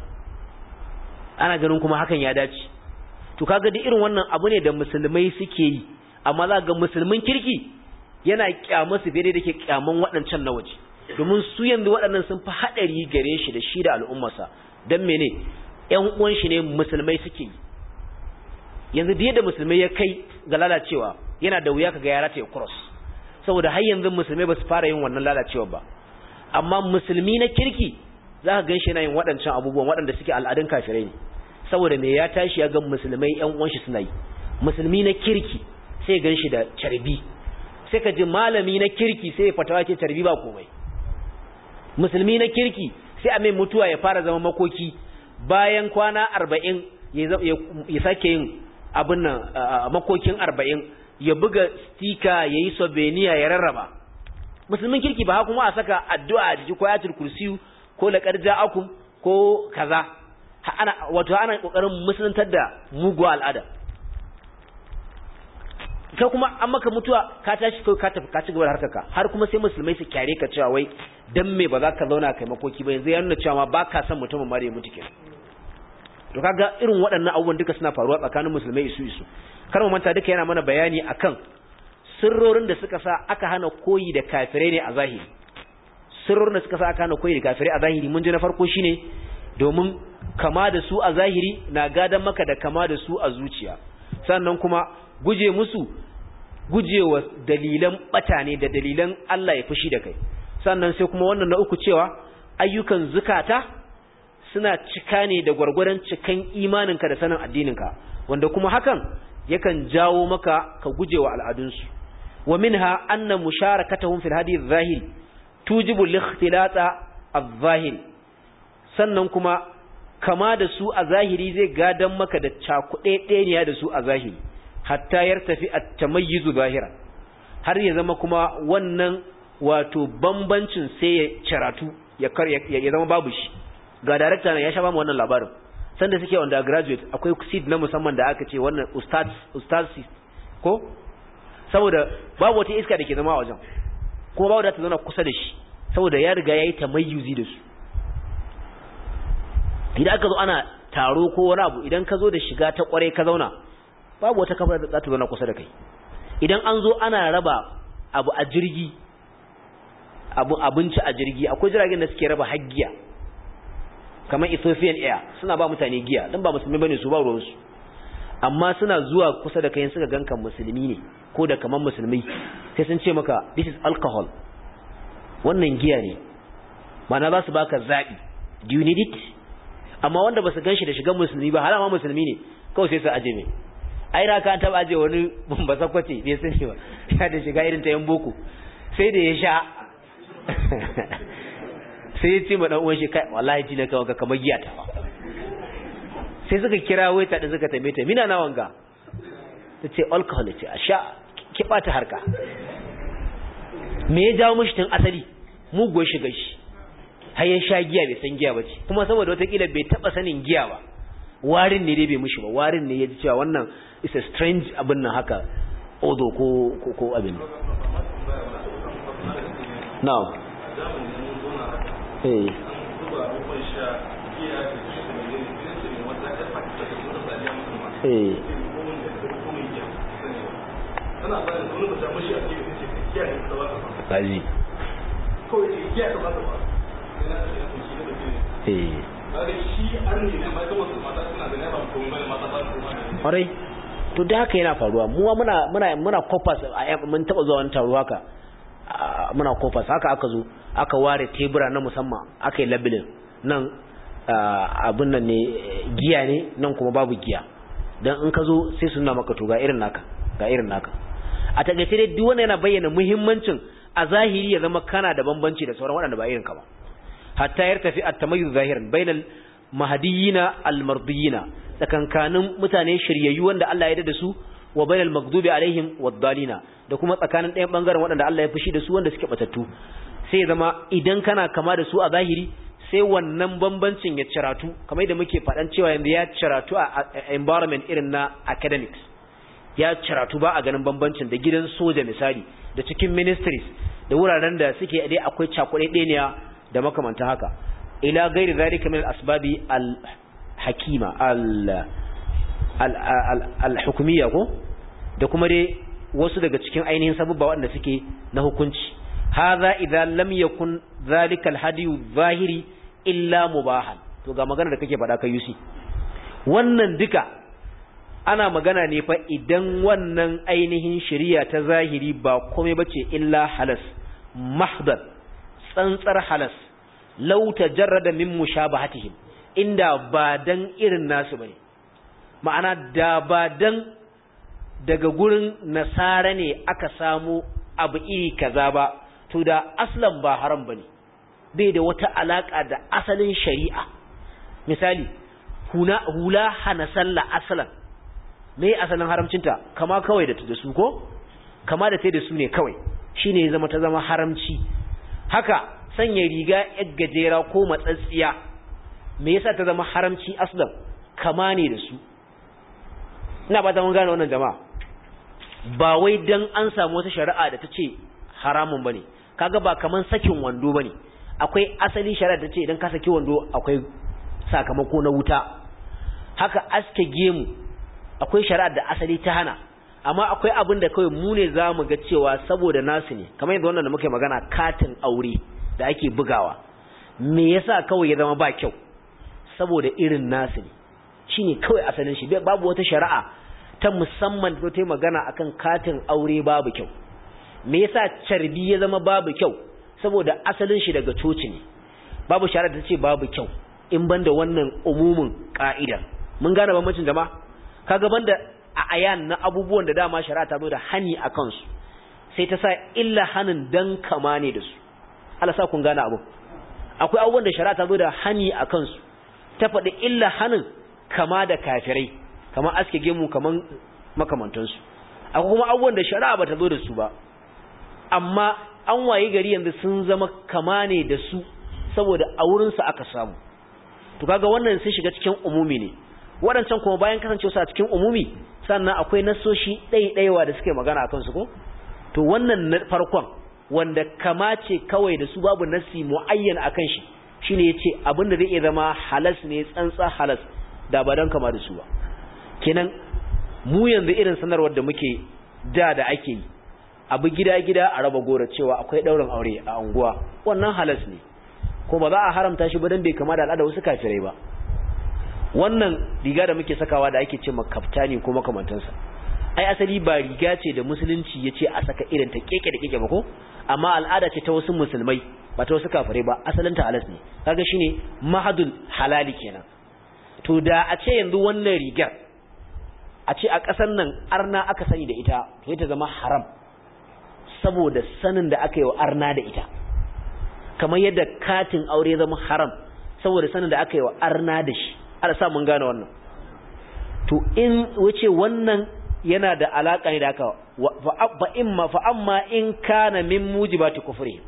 S1: ana ganin kuma hakan ya dace to kaga da irin wannan abu ne da musulmai suke yi amma za ga musulmin kirki yana kyamar su fiye da ke kyaman waɗancan na waje domin su yanzu waɗannan sun fi haɗari gare shi da shi da al'ummarsa don mene ƴan uwan shi ne musulmai suke yi yanzu da yadda musulmai ya kai ga lalacewa yana da wuya kaga ya rata ya cross saboda har yanzu musulmai ba su fara yin wannan lalacewa ba amma musulmi na kirki za ka gan shi yana yin waɗancan abubuwan waɗanda suke al'adun kafirai ne saboda me ya tashi ya ga musulmai ƴan uwan shi suna yi musulmi na kirki sai gan shi da carbi sai ka ji malami na kirki sai ya fatawa ce carbi ba komai musulmi na kirki sai a mai mutuwa ya fara zama makoki bayan kwana 40 ya sake yin abin nan makokin 40 ya buga stika yayi sobeniya ya rarraba musulmin kirki ba kuma a saka addu'a a jiki ko ayatul kursiyu ko laqad ja'akum ko kaza ana kokarin musuluntar da mugu al'ada kai kuma an maka mutuwa ka tashi kai ka tafi ka ci gaba da harkarka har kuma sai musulmai su kyare ka cewa wai dan me ba za ka zauna kai makoki ba yanzu ya nuna cewa ba ka san mutumin mare mutu kenan to kaga irin waɗannan abubuwan duka suna faruwa tsakanin musulmai isu kar mu manta duka yana mana bayani akan sirrorin da suka sa aka hana koyi da kafirai ne a zahiri sirrorin da suka sa aka hana koyi da kafirai a zahiri mun ji na farko shine domin kama da su a zahiri na gadan maka da kama da su a zuciya sannan kuma gujewa dalilan bata ne da dalilan Allah ya fushi da kai sannan sai kuma wannan na uku cewa ayyukan zukata suna cika ne da gwargwadon cikan imaninka da sanin addininka wanda kuma hakan yakan jawo maka ka gujewa al'adunsu wa minha anna musharakatuhum fil hadi adh-dhahir tujibu al-ikhtilata adh-dhahir sannan kuma kama da su a zahiri zai gadan maka da cakuɗeɗeniya da su a zahiri hatta yartafi at-tamayyizu zahira har ya zama kuma wannan wato bambancin sai ya ciratu ya zama babu shi ga director ne ya sha ba mu wannan labarin sanda suke undergraduate akwai seat na musamman da aka ce wannan ustaz ko saboda babu wata iska da ke zama a wajen kuma babu da ta zauna kusa da shi saboda ya riga yayi tamayyuzi da su idan aka zo ana taro ko wani abu idan ka zo da shiga ta kware ka zauna babu wata kafa da za ta zauna kusa da kai idan an zo ana raba abu a jirgi abinci a jirgi akwai jiragen da suke raba haggiya kamar Ethiopian Air suna ba mutane giya dan ba musulmi bane su ba ruwan su amma suna zuwa kusa da kai suka ganka musulmi ne ko da kaman musulmi sai sun ce maka this is alcohol wannan giya ne mana za su baka zabi do you need it amma wanda ba su ganshi da shigan musulmi ba halama musulmi ne kawai sai su aje mai ai raka an taba aje wani ba sakwace bai sani ba ya da shiga irin ta yan boko sai da ya sha sai ya ce ma dan uwan shi kai wallahi ji na kawo ka kamar giya ta sai suka kira waita da suka tambaye ta mina na wanga tace alcohol ce a sha ki bata harka me ya jawo mishi tun asali mugo shiga shi har ya sha giya bai san giya bace kuma saboda wata kila bai taba sanin giya ba warin ne dai bai mishi ba warin ne ya ji cewa wannan is a strange abin nan haka odo ko abin now eh kaji ƙwarai to da haka yana faruwa muna kofas mun taɓa zuwa wani taro haka muna kofas haka aka zo aka ware tebura na musamman aka yi labilin nan abin nan ne giya ne nan kuma babu giya don in ka zo sai suna maka to ga irin naka a takaice dai duk wanda yana bayyana muhimmancin a zahiri ya zama kana da bambanci da sauran waɗanda ba irin ka ba hatta yartafi at-tamayyuz zahiran bainal mahdiyina al-mardiyina tsakankanin mutane shiryayyu wanda Allah ya yarda da su wa bainal maghdubi alaihim wad-dalina da kuma tsakanin ɗayan bangaren waɗanda Allah ya fushi da su wanda suke batattu sai zama idan kana kama da su a zahiri sai wannan bambancin ya ciratu kamar yadda muke faɗan cewa yanzu ya ciratu a environment irin na academics ya ciratu ba a ganin bambancin da gidan soja misali da cikin ministries da wuraren da suke dai akwai cakuɗe ɗeniya da makamanta haka ila gairi zalika min al-asbabi al-hakima al-hukumiyya ko da kuma dai wasu daga cikin ainihin sabubba wanda suke na hukunci hadha idza lam yakun zalika al-hadiyu zahiri illa mubahan to ga magana da kake faɗa kai yusi wannan duka ana magana ne fa idan wannan ainihin shari'a ta zahiri ba komai bace illa halas mahdar tsantsar halas law tajarrada min mushabahatihim inda ba dan irin nasu bane ma'ana da ba dan daga gurin nasara ne aka samu abu iri kaza ba to da aslan ba haram bane bai da wata alaka da asalin shari'a misali hula hana sallah aslan me asalin haramcinta kama kawai da su ko kama da da su ne kawai shine ya zama ta zama haramci haka sanya riga yar gajera ko matsatsiya me yasa ta zama haramci aslan kama ne da su ina ba ta mun gane wannan jama'a ba wai dan an samu wata shari'a da ta ce haramun bane kaga ba kaman sakin wando bane akwai asali shari'a da ta ce idan ka saki wando akwai sakamako na wuta haka aske gemu akwai shari'a da asali ta hana amma akwai abin da kawai mu ne zamu ga cewa saboda nasu ne kamar yadda wannan da muke magana katin aure da ake bugawa me yasa kawai ya zama ba kyau saboda irin nasu ne shine kawai asalin shi babu wata shari'a ta musamman da ta yi magana akan katin aure babu kyau me yasa carbi ya zama babu kyau saboda asalin shi daga coci ne babu shari'a da ta ce babu kyau in banda wannan umumin ka'idar mun gane bambancin jama'a kaga banda a ayan na abubuwan da dama shari'a ta zo da hani a kansu sai ta sa illa hanin dan kama ne da su Allah sa kun gane abu akwai abubuwan da shari'a ta zo da hani a kansu ta faɗi illa hanin kama da kafirai kamar aske gemu kaman makamantansu akwai kuma abubuwan da shari'a bata zo da su ba amma an waye gari yanzu sun zama kama ne da su saboda a wurin su aka samu to kaga wannan sai shiga cikin umumi ne wadancan kuma bayan kasancewa su a cikin umumi sannan akwai nasoshi ɗaiɗaiwa da suke magana akan su ko to wannan na farkon wanda kama ce kawai da su babu nasi muayyan akan shi shine yace abin da zai iya zama halas ne tsantsa halas da ba dan kama da su ba kenan mu yanzu irin sanarwar da muke da ake yi abu gida a raba gora cewa akwai daurin aure a unguwa wannan halas ne ko ba za a haramta shi ba dan bai kama da al'ada wasu kafirai ba wannan riga da muke sakawa da ake ce kaftani ko makamantansa ai asali ba riga ce da musulunci yace a saka irin ta keke da keke ba ko amma al'ada ce ta wasu musulmai ba ta wasu kafirai ba asalin ta halas ne kaga shine mahadul halali kenan to da a ce yanzu wannan rigar a ce a ƙasar nan arna aka sani da ita to ita zama haram saboda sanin da aka yi wa arna da ita kamar yadda katin aure zama haram saboda sanin da aka yi wa arna da shi ala sa mun gane wannan to in wace wannan yana da alaka ne da aka fa amma in kana min mujibati kufri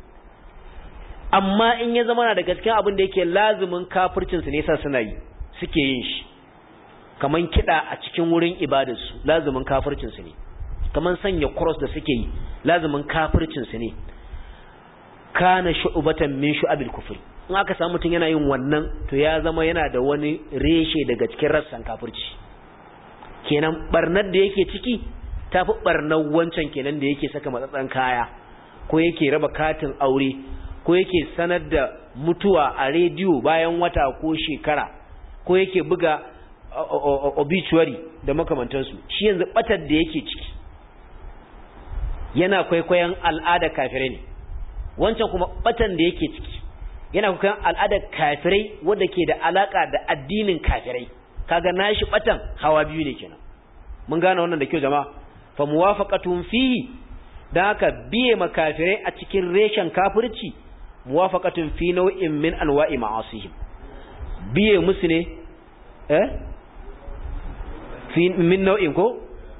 S1: amma in ya zama na da gaskiya abin da yake lazumin kafircin su ne yasa suna yi suke yin shi kaman kida a cikin wurin ibadarsu lazumin kafircin su ne kaman sanya cross da suke yi lazumin kafircin su ne kana shu'batan min shu'abil kufri in aka samu mutun yana yin wannan to ya zama yana da wani reshe daga cikin rassan kafirci kenan barnar da yake ciki tafi barnar wancan kenan da yake saka matsatsan kaya ko yake raba katin aure ko yake sanar da mutuwa a rediyo bayan wata ko shekara ko yake buga obituary da makamantansu shi yanzu batar da yake ciki yana kwaikwayon al'ada kafirai ne wancan kuma batan da yake ciki yana kwaikwayon al'ada kafirai wanda ke da alaka da addinin kafirai kaga nashi batan hawa biyu ne kenan mun gane wannan da kyau jama'a fa muwafaqatun fi dan haka biye makafirai a cikin reshen kafirci muwafaqatun fi nau'in min anwa'i ma'asihim biye musu ne fi min nau'in ko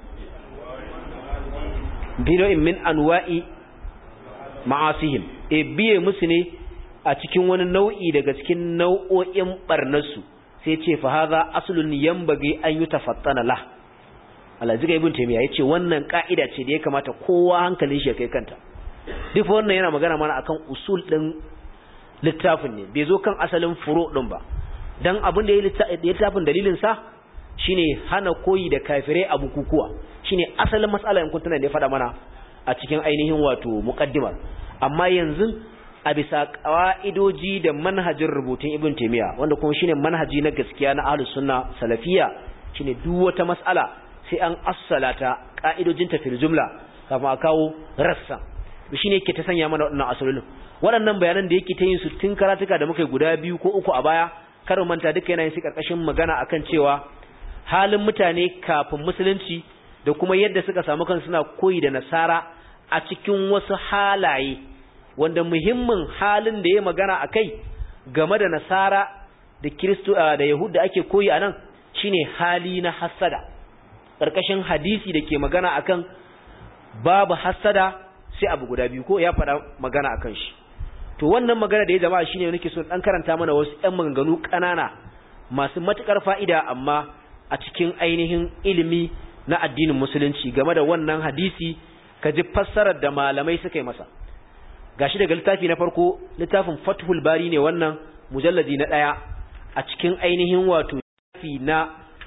S1: fi nau'in min anwa'i ma'asihim biye musu ne a cikin wani nau'i daga cikin nau'o'in barnasu sai ce fa hadha aslun yanbaghi an yutafattana la Alhaji Ibn Taymiyyah yace wannan ka'ida ce da ya kamata kowa hankalin shi ya kai kanta duk wannan yana magana mana akan usul din littafin ne bai zo kan asalin furu din ba dan abin da ya littafin dalilin sa shine hana koyi da kafirai a bukukuwa shine asalin mas'ala in kun tana da ya faɗa mana a cikin ainihin wato muqaddimar amma yanzu a bisa ƙa'idoji da manhajin rubutun Ibn Taymiyyah wanda kuma shine manhaji na gaskiya na ahlus sunna salafiyya shine duk wata mas'ala sai an assalata ƙa'idojin ta fil jumla kafin a kawo rassa shine yake ta sanya mana waɗannan asalolin waɗannan bayanan da yake ta yin su tun karatuka da muka yi guda 2 ko 3 a baya kar manta duka yana yin su karkashin magana akan cewa halin mutane kafin musulunci da kuma yadda suka samu kansu suna koyi da nasara a cikin wasu halaye wanda muhimmin halin da ya magana akai game da nasara da kristo da yahud da ake koyi anan shine hali na hasada karkashin hadisi da ke magana akan babu hasada sai abu guda biyu ko ya faɗa magana akan shi to wannan magana da ya jama'a shine nake so dan karanta mana wasu ɗan maganganu ƙanana masu matukar fa'ida amma a cikin ainihin ilimi na addinin musulunci game da wannan hadisi ka ji fassarar da malamai suka yi masa gashi daga littafi na farko littafin Fathul Bari ne wannan mujalladi na 1 a cikin ainihin wato littafi na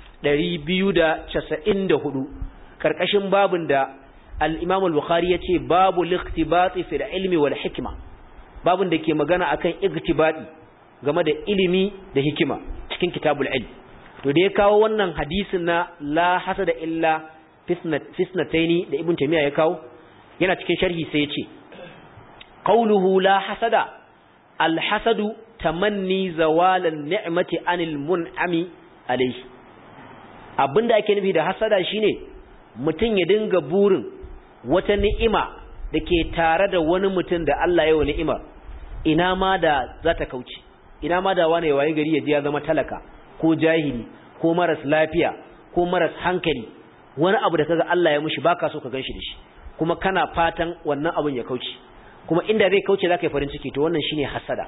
S1: 294 karkashin babin da al-Imam al-Bukhari yace babu al-ikhtibati fil ilmi wal hikma babin da ke magana akan iktibati game da ilimi da hikima cikin kitabul ilm to da ya kawo wannan hadisin na la hasada illa fisnataini da Ibn Taymiyyah ya kawo yana cikin sharhi sai ya ce qawluhu la hasada al-hasadu tamanni zawalan ni'mati anil mun'ami alayhi abinda ake nufi da hasada shine mutum ya dinga burin wata ni'ima dake tare da wani mutum da Allah ya yi ni'imar ina ma da za ta kauce ina ma da wani waye gari ya ji ya zama talaka ko jahili ko maras lafiya ko maras hankali wani abu da kaga Allah ya mushi baka so ka ganshi da shi kuma kana fatan wannan abun ya kauce kuma inda zai kauce zaka yi farin ciki to wannan shine hasada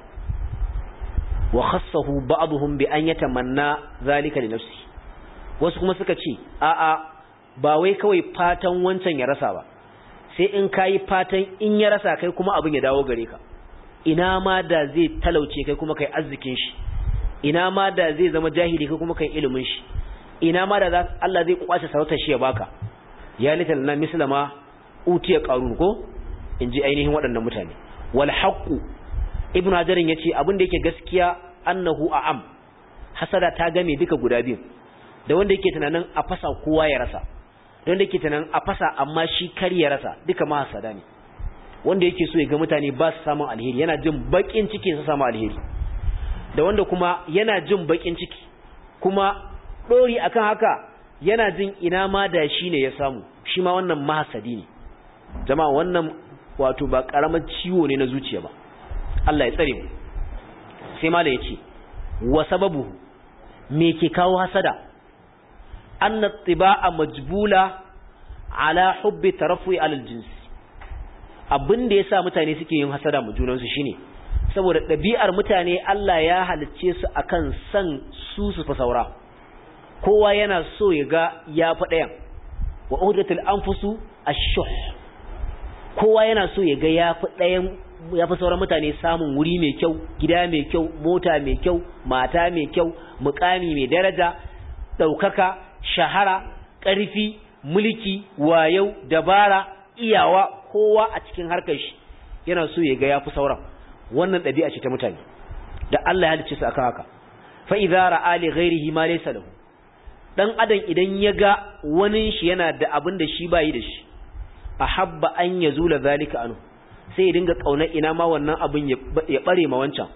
S1: wa khassahu ba'dhum bi an yatamanna zalika li nafsi wasu kuma suka ce a'a ba wai kawai fatan wancan ya rasa ba sai in kai fatan in ya rasa kai kuma abin ya dawo gare ka ina ma da zai talauce kai kuma kai arzikin shi ina ma da zai zama jahili kai kuma kai ilimin shi ina ma da Allah zai kwace sarautar shi ya baka ya lital na mislama utiya qarun ko inji ainihin waɗannan mutane wal haqqu ibnu hajarin yace abin da yake gaskiya annahu a'am hasada ta game duka guda biyu da wanda yake tunanin a fasa kowa ya rasa da wanda yake tunanin a fasa amma shi kar ya rasa duka ma hasada ne wanda yake so ya ga mutane ba su samu alheri yana jin bakin ciki su samu alheri da wanda kuma yana jin bakin ciki kuma dori akan haka yana jin ina ma da shi ne ya samu shi ma wannan mahasadi ne jama'a wannan wato ba karamar ciwo ne na zuciya ba Allah ya tsare mu sai mala yace wa sababu me ke kawo hasada anna tibaa majbula ala hubbi tarafi ala aljins abin da yasa mutane suke yin hasada mu junan su shine saboda dabi'ar mutane Allah ya halicce su akan san su fa saura kowa yana so ya ga ya fa dayan wa uhdatul anfusu ash-shuh kowa yana so ya ga ya fa dayan ya fi sauran mutane samun wuri mai kyau gida mai kyau mota mai kyau mata mai kyau mukami mai daraja daukaka shahara ƙarfi mulki wayau dabara iyawa kowa a cikin harkar shi yana so ya ga ya fi sauran wannan ɗabi'a ce ta mutane da Allah ya halicce su akan haka fa idza ra'a li ghairihi ma laysa lahu dan adam idan ya ga wani shi yana da abin da shi bai da shi ahabba an yazula zalika anhu sai ya dinga kauna ina ma wannan abin ya bare ma wancan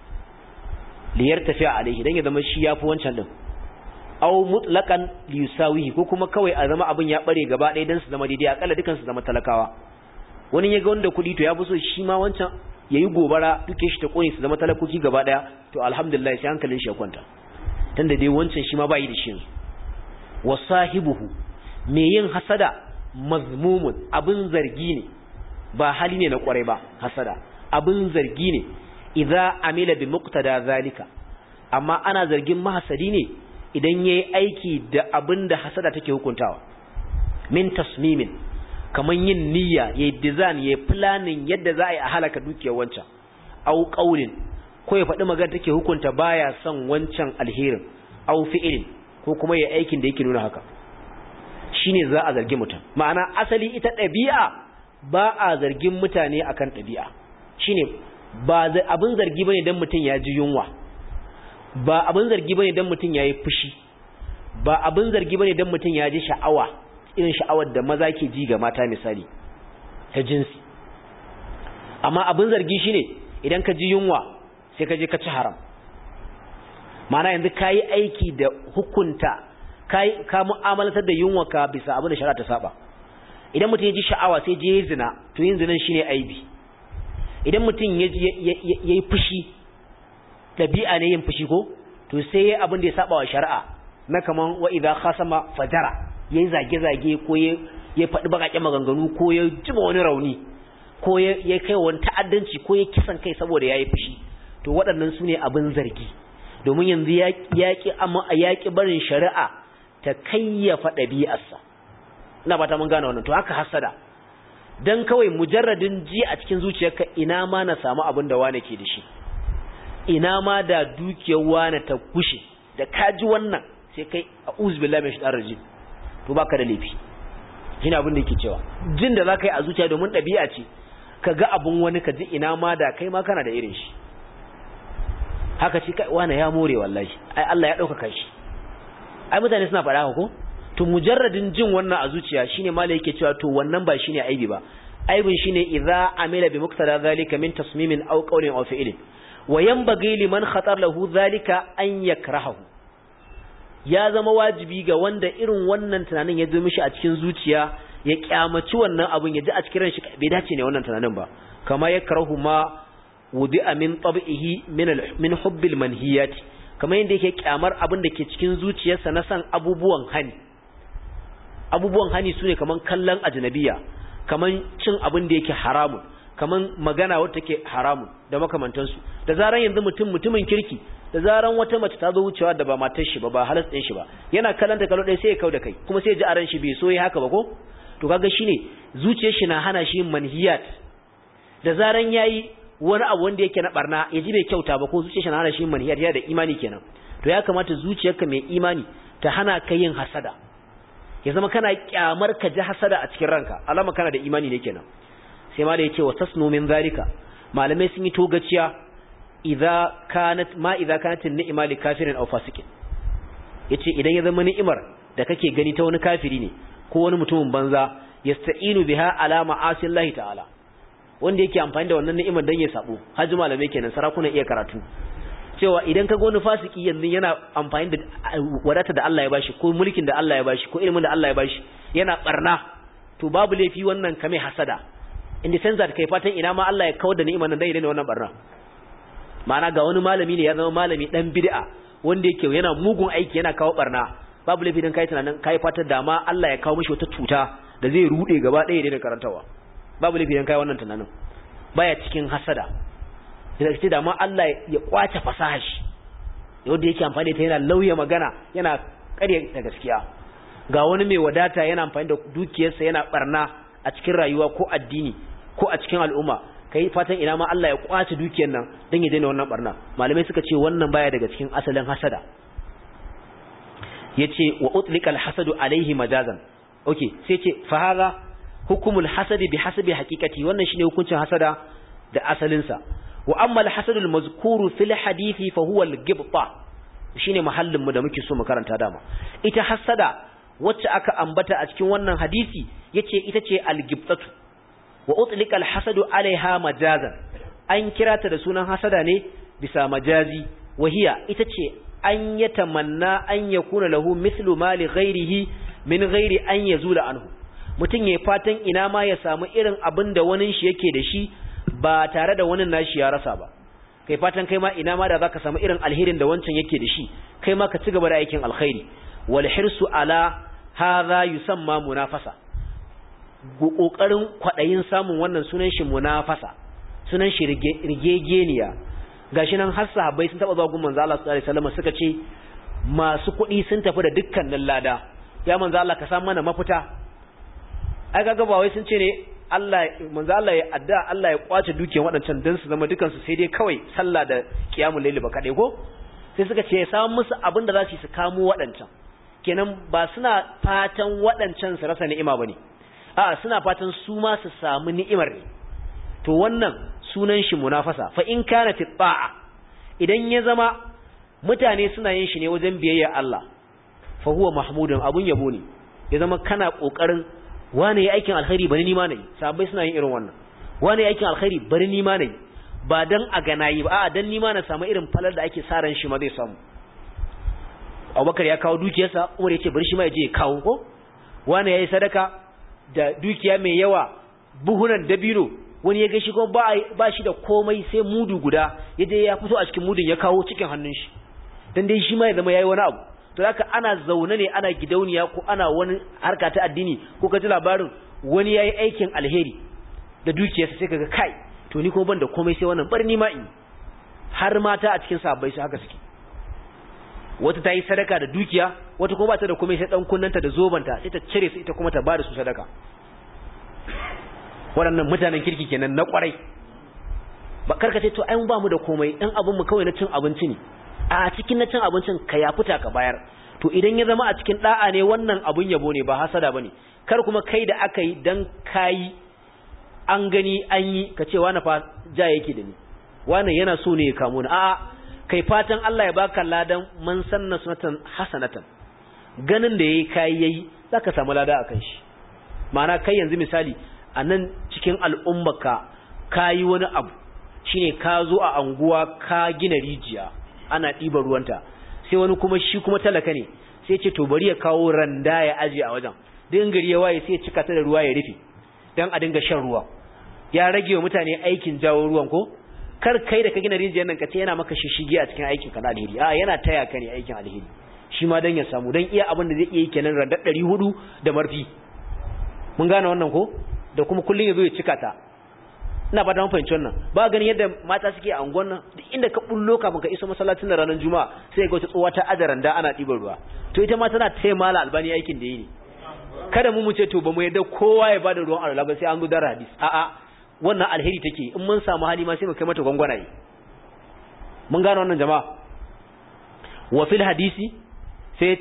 S1: liyar tafiya alaihi dan ya zama shi yafi wancan din aw mutlaqan liyusawihi ko kuma kawai a zama abin ya bare gaba ɗaya dan su zama daidai akalla dukan su zama talakawa wani ya ga wanda kudi to ya fi so shi ma wancan yayi gobara duke shi ta kone su zama talakoki gaba ɗaya to alhamdulillah sai hankalin shi ya kwanta tunda dai wancan shi ma bai da shi yanzu wasahibuhu me yin hasada mazmumun abin zargi ne ba hali ne na kwarai ba hasada abin zargi ne idza amila bi muqtada zalika amma ana zargin mahasadi ne idan yayi aiki da abinda hasada take hukuntawa min tasmimin kaman yin niyya yayi design yayi planning yadda za a yi a halaka dukiyar wancan au qaulin ko ya faɗi magana take hukunta baya son wancan alherin au fi'ilin ko kuma yayi aikin da yake nuna haka shine za a zargi mutum ma'ana asali ita ɗabi'a ba a zargin mutane akan ɗabi'a shine ba abin zargi bane dan mutum ya ji yunwa ba abin zargi bane dan mutum yayi fushi ba abin zargi bane dan mutum ya ji sha'awa irin sha'awar da maza ke ji ga mata misali ta jinsi amma abin zargi shine idan ka ji yunwa sai ka je ka ci haram, ma'ana yanzu kayi aiki da hukunta ka mu'amalatar da yunwa ka bisa abin da shari'a ta saba. Idan mutum ya ji sha'awa sai je ya zina, to yin zinan shine aibi. Idan mutum ya yi fushi, dabi'a ne yin fushi ko, to sai ya abin da ya saba wa shari'a na kaman wa idza khasama fajara, yayi zage-zage ko ya faɗi bakakken maganganu ko ya jima wani rauni ko ya kai wani ta'addanci ko ya kisan kai saboda yayi fushi, to waɗannan su ne abin zargi, domin yanzu yaƙi barin shari'a ta kayyafa ɗabi'arsa. Ina ba ta mun gane wannan. To haka hasada, dan kawai mujarradin ji a cikin zuciyarka ina ma na samu abin da wane ke da shi, ina ma da dukiyar wane ta gushe, da kaji wannan sai kai a'udhu billahi minash shaitanir rajim, to baka da laifi. Shine abin da yake cewa jin da zaka yi a zuciya domin ɗabi'a ce, ka ga abun wani ka ji ina ma da kai ma kana da irin shi. Haka ce kai wani ya more wallahi, ai Allah ya ɗaukaka shi. Ai mutane suna faɗa haka ko? To mujarradin jin wannan a zuciya shine malai yake cewa to wannan ba shine aibi ba. Aibin shine idza amila bi muqtada zalika min tasmimin aw qawlin aw fi'lin wa yanbaghi liman khatar lahu zalika an yakrahu. Ya zama wajibi ga wanda irin wannan tunanin ya zo mishi a cikin zuciya ya kyamaci wannan abun, ya ji a cikin ranshi bai dace ne wannan tunanin ba, kama yakrahu ma wudi'a min tab'ihi min hubbil manhiyati, kamar yadda yake kyamar abin da ke cikin zuciyarsa na san abubuwan hani sune kaman kallon ajnabiya, kaman cin abin da yake haramun, kaman magana wacce take haramun da makamantansu. Da zaran yanzu mutumin kirki, da zaran wata mace ta zo wucewa da ba matar shi ba halas din shi ba, yana kallanta kallo dai sai ya kauda kai, kuma sai ya ji a ran shi bai so yi haka ba ko? To kaga shine zuciyar shi na hana shi manhiyat. Da zaran yayi wani abu wanda yake na barna, ya ji bai kyauta ba ko zuciyar shi na hana shi manhiyat, ya da imani kenan. To ya kamata zuciyarka mai imani ta hana ka yin hasada, ya zama kana kyamar ka ji hasada a cikin ranka, alama kana da imani ne kenan. Sai ma da yace wa tasnu min zalika, malamai sun yi togaciya idza kanat ni'ma li kafirin aw fasikin. Yace idan ya zama ni'imar da kake gani ta wani kafiri ne ko wani mutumin banza, yasta'inu biha ala ma'asi Allah ta'ala, wanda yake amfani da wannan ni'imar dan ya sabo. Haji malamai kenan, sarakuna iya karatu, cewa idan ka ga wani fasiki yanzu yana amfani da wadata da Allah ya bashi ko mulkin da Allah ya bashi ko ilimin da Allah ya bashi yana barna, to babu laifi wannan kame hasada, in the sense that kai fatan ina ma Allah ya kawar da ni'imar nan dai da wannan barna. Ma'ana ga wani malami ne ya zama malami dan bid'a wanda yake yana mugun aiki yana kawo barna, babu laifi dan kai tunanin kai fatan da ma Allah ya kawo mishi wata cuta da zai rude gaba ɗaya da karantawa, babu laifi dan kai wannan tunanin, baya cikin hasada. Da ce da ma Allah ya kwace fasahar shi yadda yake amfani da yana lauya magana, yana ƙarya da gaskiya. Ga wani mai wadata yana amfani da dukiyarsa yana barna a cikin rayuwa ko addini ko a cikin al'umma, kai fatan ina ma Allah ya kwace dukiyar nan dan ya daina wannan barna. Malamai suka ce wannan baya daga cikin asalin hasada. Yace wa utlika al-hasadu alaihi majazan. Okay, sai ce fa hadha hukumul hasadi bi hasabi haqiqati, wannan shine hukuncin hasada da asalinsa. Wa amma al-hasadu al-mazkuru fil hadithi fa huwa al-ghibta, shine mahallin mu da muke so mu karanta dama. Ita hasada wacce aka ambata a cikin wannan hadisi yace ita ce al-ghibtatu, wa utlika al-hasadu alaiha majazan, an kirata da sunan hasada ne bisa majazi. Wahiya ita ce an yatamanna an yakuna lahu mithlu ma li ghairihi min ghairi an yazula anhu, mutun yayi fatan ina ma ya samu irin abin da wani shi yake da shi ba tare da wani nashi ya rasa ba. Kai fatan kai ma ina ma da zaka samu irin alherin da wancan yake da shi, kai ma ka ci gaba da aikin alkhairi. Wal hirsu ala hadha yusamma munafasa, kokarin kwadayin samun wannan sunan shi munafasa, sunan shi rigegeniya. Gashi nan har sahabbai sun taba zuwa gun manzo Allah sallallahu alaihi wasallam suka ce masu kuɗi sun tafi da dukkanin lada, ya manzo Allah ka samu mana mafita. Ai kaga ba wai sun ce ne Allah manzo Allah ya adda Allah ya kwace dukiyar waɗancan dan su zama dukan su sai dai kawai sallah da qiyamul layl ba kadai ko, sai suka ce ya samu musu abin da za su kamo waɗancan. Kenan ba suna fatan waɗancan su rasa ni'ima bane, a'a suna fatan su ma su samu ni'imar ne. To wannan sunan shi munafasa. Fa in kana fi ta'a, idan ya zama mutane suna yin shi ne wajen biyayya Allah, fa huwa mahmudun, abun yabo ne. Ya zama kana kokarin wani ya aikin alkhairi bane ni ma nayi, sahabbai suna yin irin wannan. wani aikin alkhairi bari ni ma nayi ba dan a ga nayi ba a'a dan ni ma na samu irin falar da ake sa ran shi ma zai samu. Abubakar ya kawo dukiyarsa, Umar ya ce bari shi ma ya je ya kawo ko wani yayi sadaka da dukiya mai yawa buhunan dabino, wani ya ga shi kuma ba shi da komai sai mudu guda, ya je ya fito a cikin mudun ya kawo cikin hannun shi dan dai shi ma ya zama yayi wani abu. To haka ana zaune ne ana gidauniya ko ana wani harka ta addini ko ka ji labarin wani yayi aikin alheri da dukiyarsa sai kaga kai to ni ko ban da komai sai wannan bar ni ma in. Har mata a cikin sahabbai su haka suke, wata ta yi sadaka da dukiya, wata kuma ba ta da komai sai dan kunnanta da zobanta sai ta cire su ita kuma ta bada su sadaka. Waɗannan mutanen kirki kenan na kwarai. Ba karkace to ai mun ba mu da komai, dan abun mu kawai na cin abinci ne. A cikin na cin abincin ka ya fita ka bayar. To idan ya zama a cikin da'a ne wannan abun yabo ne ba hasada bane. Kar kuma kai da aka yi dan kai an gani an yi ka ce wani fa ja yake da ni, wani yana so ne ya kamo ni. A'a kai fatan Allah ya baka ladan man sanna sunatan hasanatan, ganin da yayi zaka samu lada akan shi. Ma'ana kai yanzu misali a nan cikin al'ummaka kayi wani abu shine ka zo a anguwa ka gina rijiya ana ɗiba ruwanta, sai wani kuma shi kuma talaka ne sai ce to bari ya kawo randa ya aje a wajen, din gari ya waye sai ya cika ta da ruwa ya rufe dan a dinga shan ruwa. Ya rage wa mutane aikin jawo ruwan ko. Kar kai da ka gina rijiyar nan ka ce yana maka shishige a cikin aikin ka na alheri, a yana taya ka ne aikin alheri shi ma dan ya samu dan iya abin da zai iya yi kenan randa 400 da marfi. Mun gane wannan ko, da kuma kullun yazo ya cika ta. Ina fata mun fahimci wannan. Ba gani yadda mata suke a angon nan, duk inda ka bullo kafin ka iso masallacin da ranar juma'a sai ga wata tsowa ta ajaranda ana ɗiban ruwa. To ita ma tana taya mala albani aikin da yi ne. Kada mu ce to ba mu yadda kowa ya bada ruwan alwala ba sai an zo da hadis. A'a wannan alheri take, in mun samu hali ma sai mu kai mata gwangwanaye. Mun gano wannan jama'a. Wa fil hadisi sai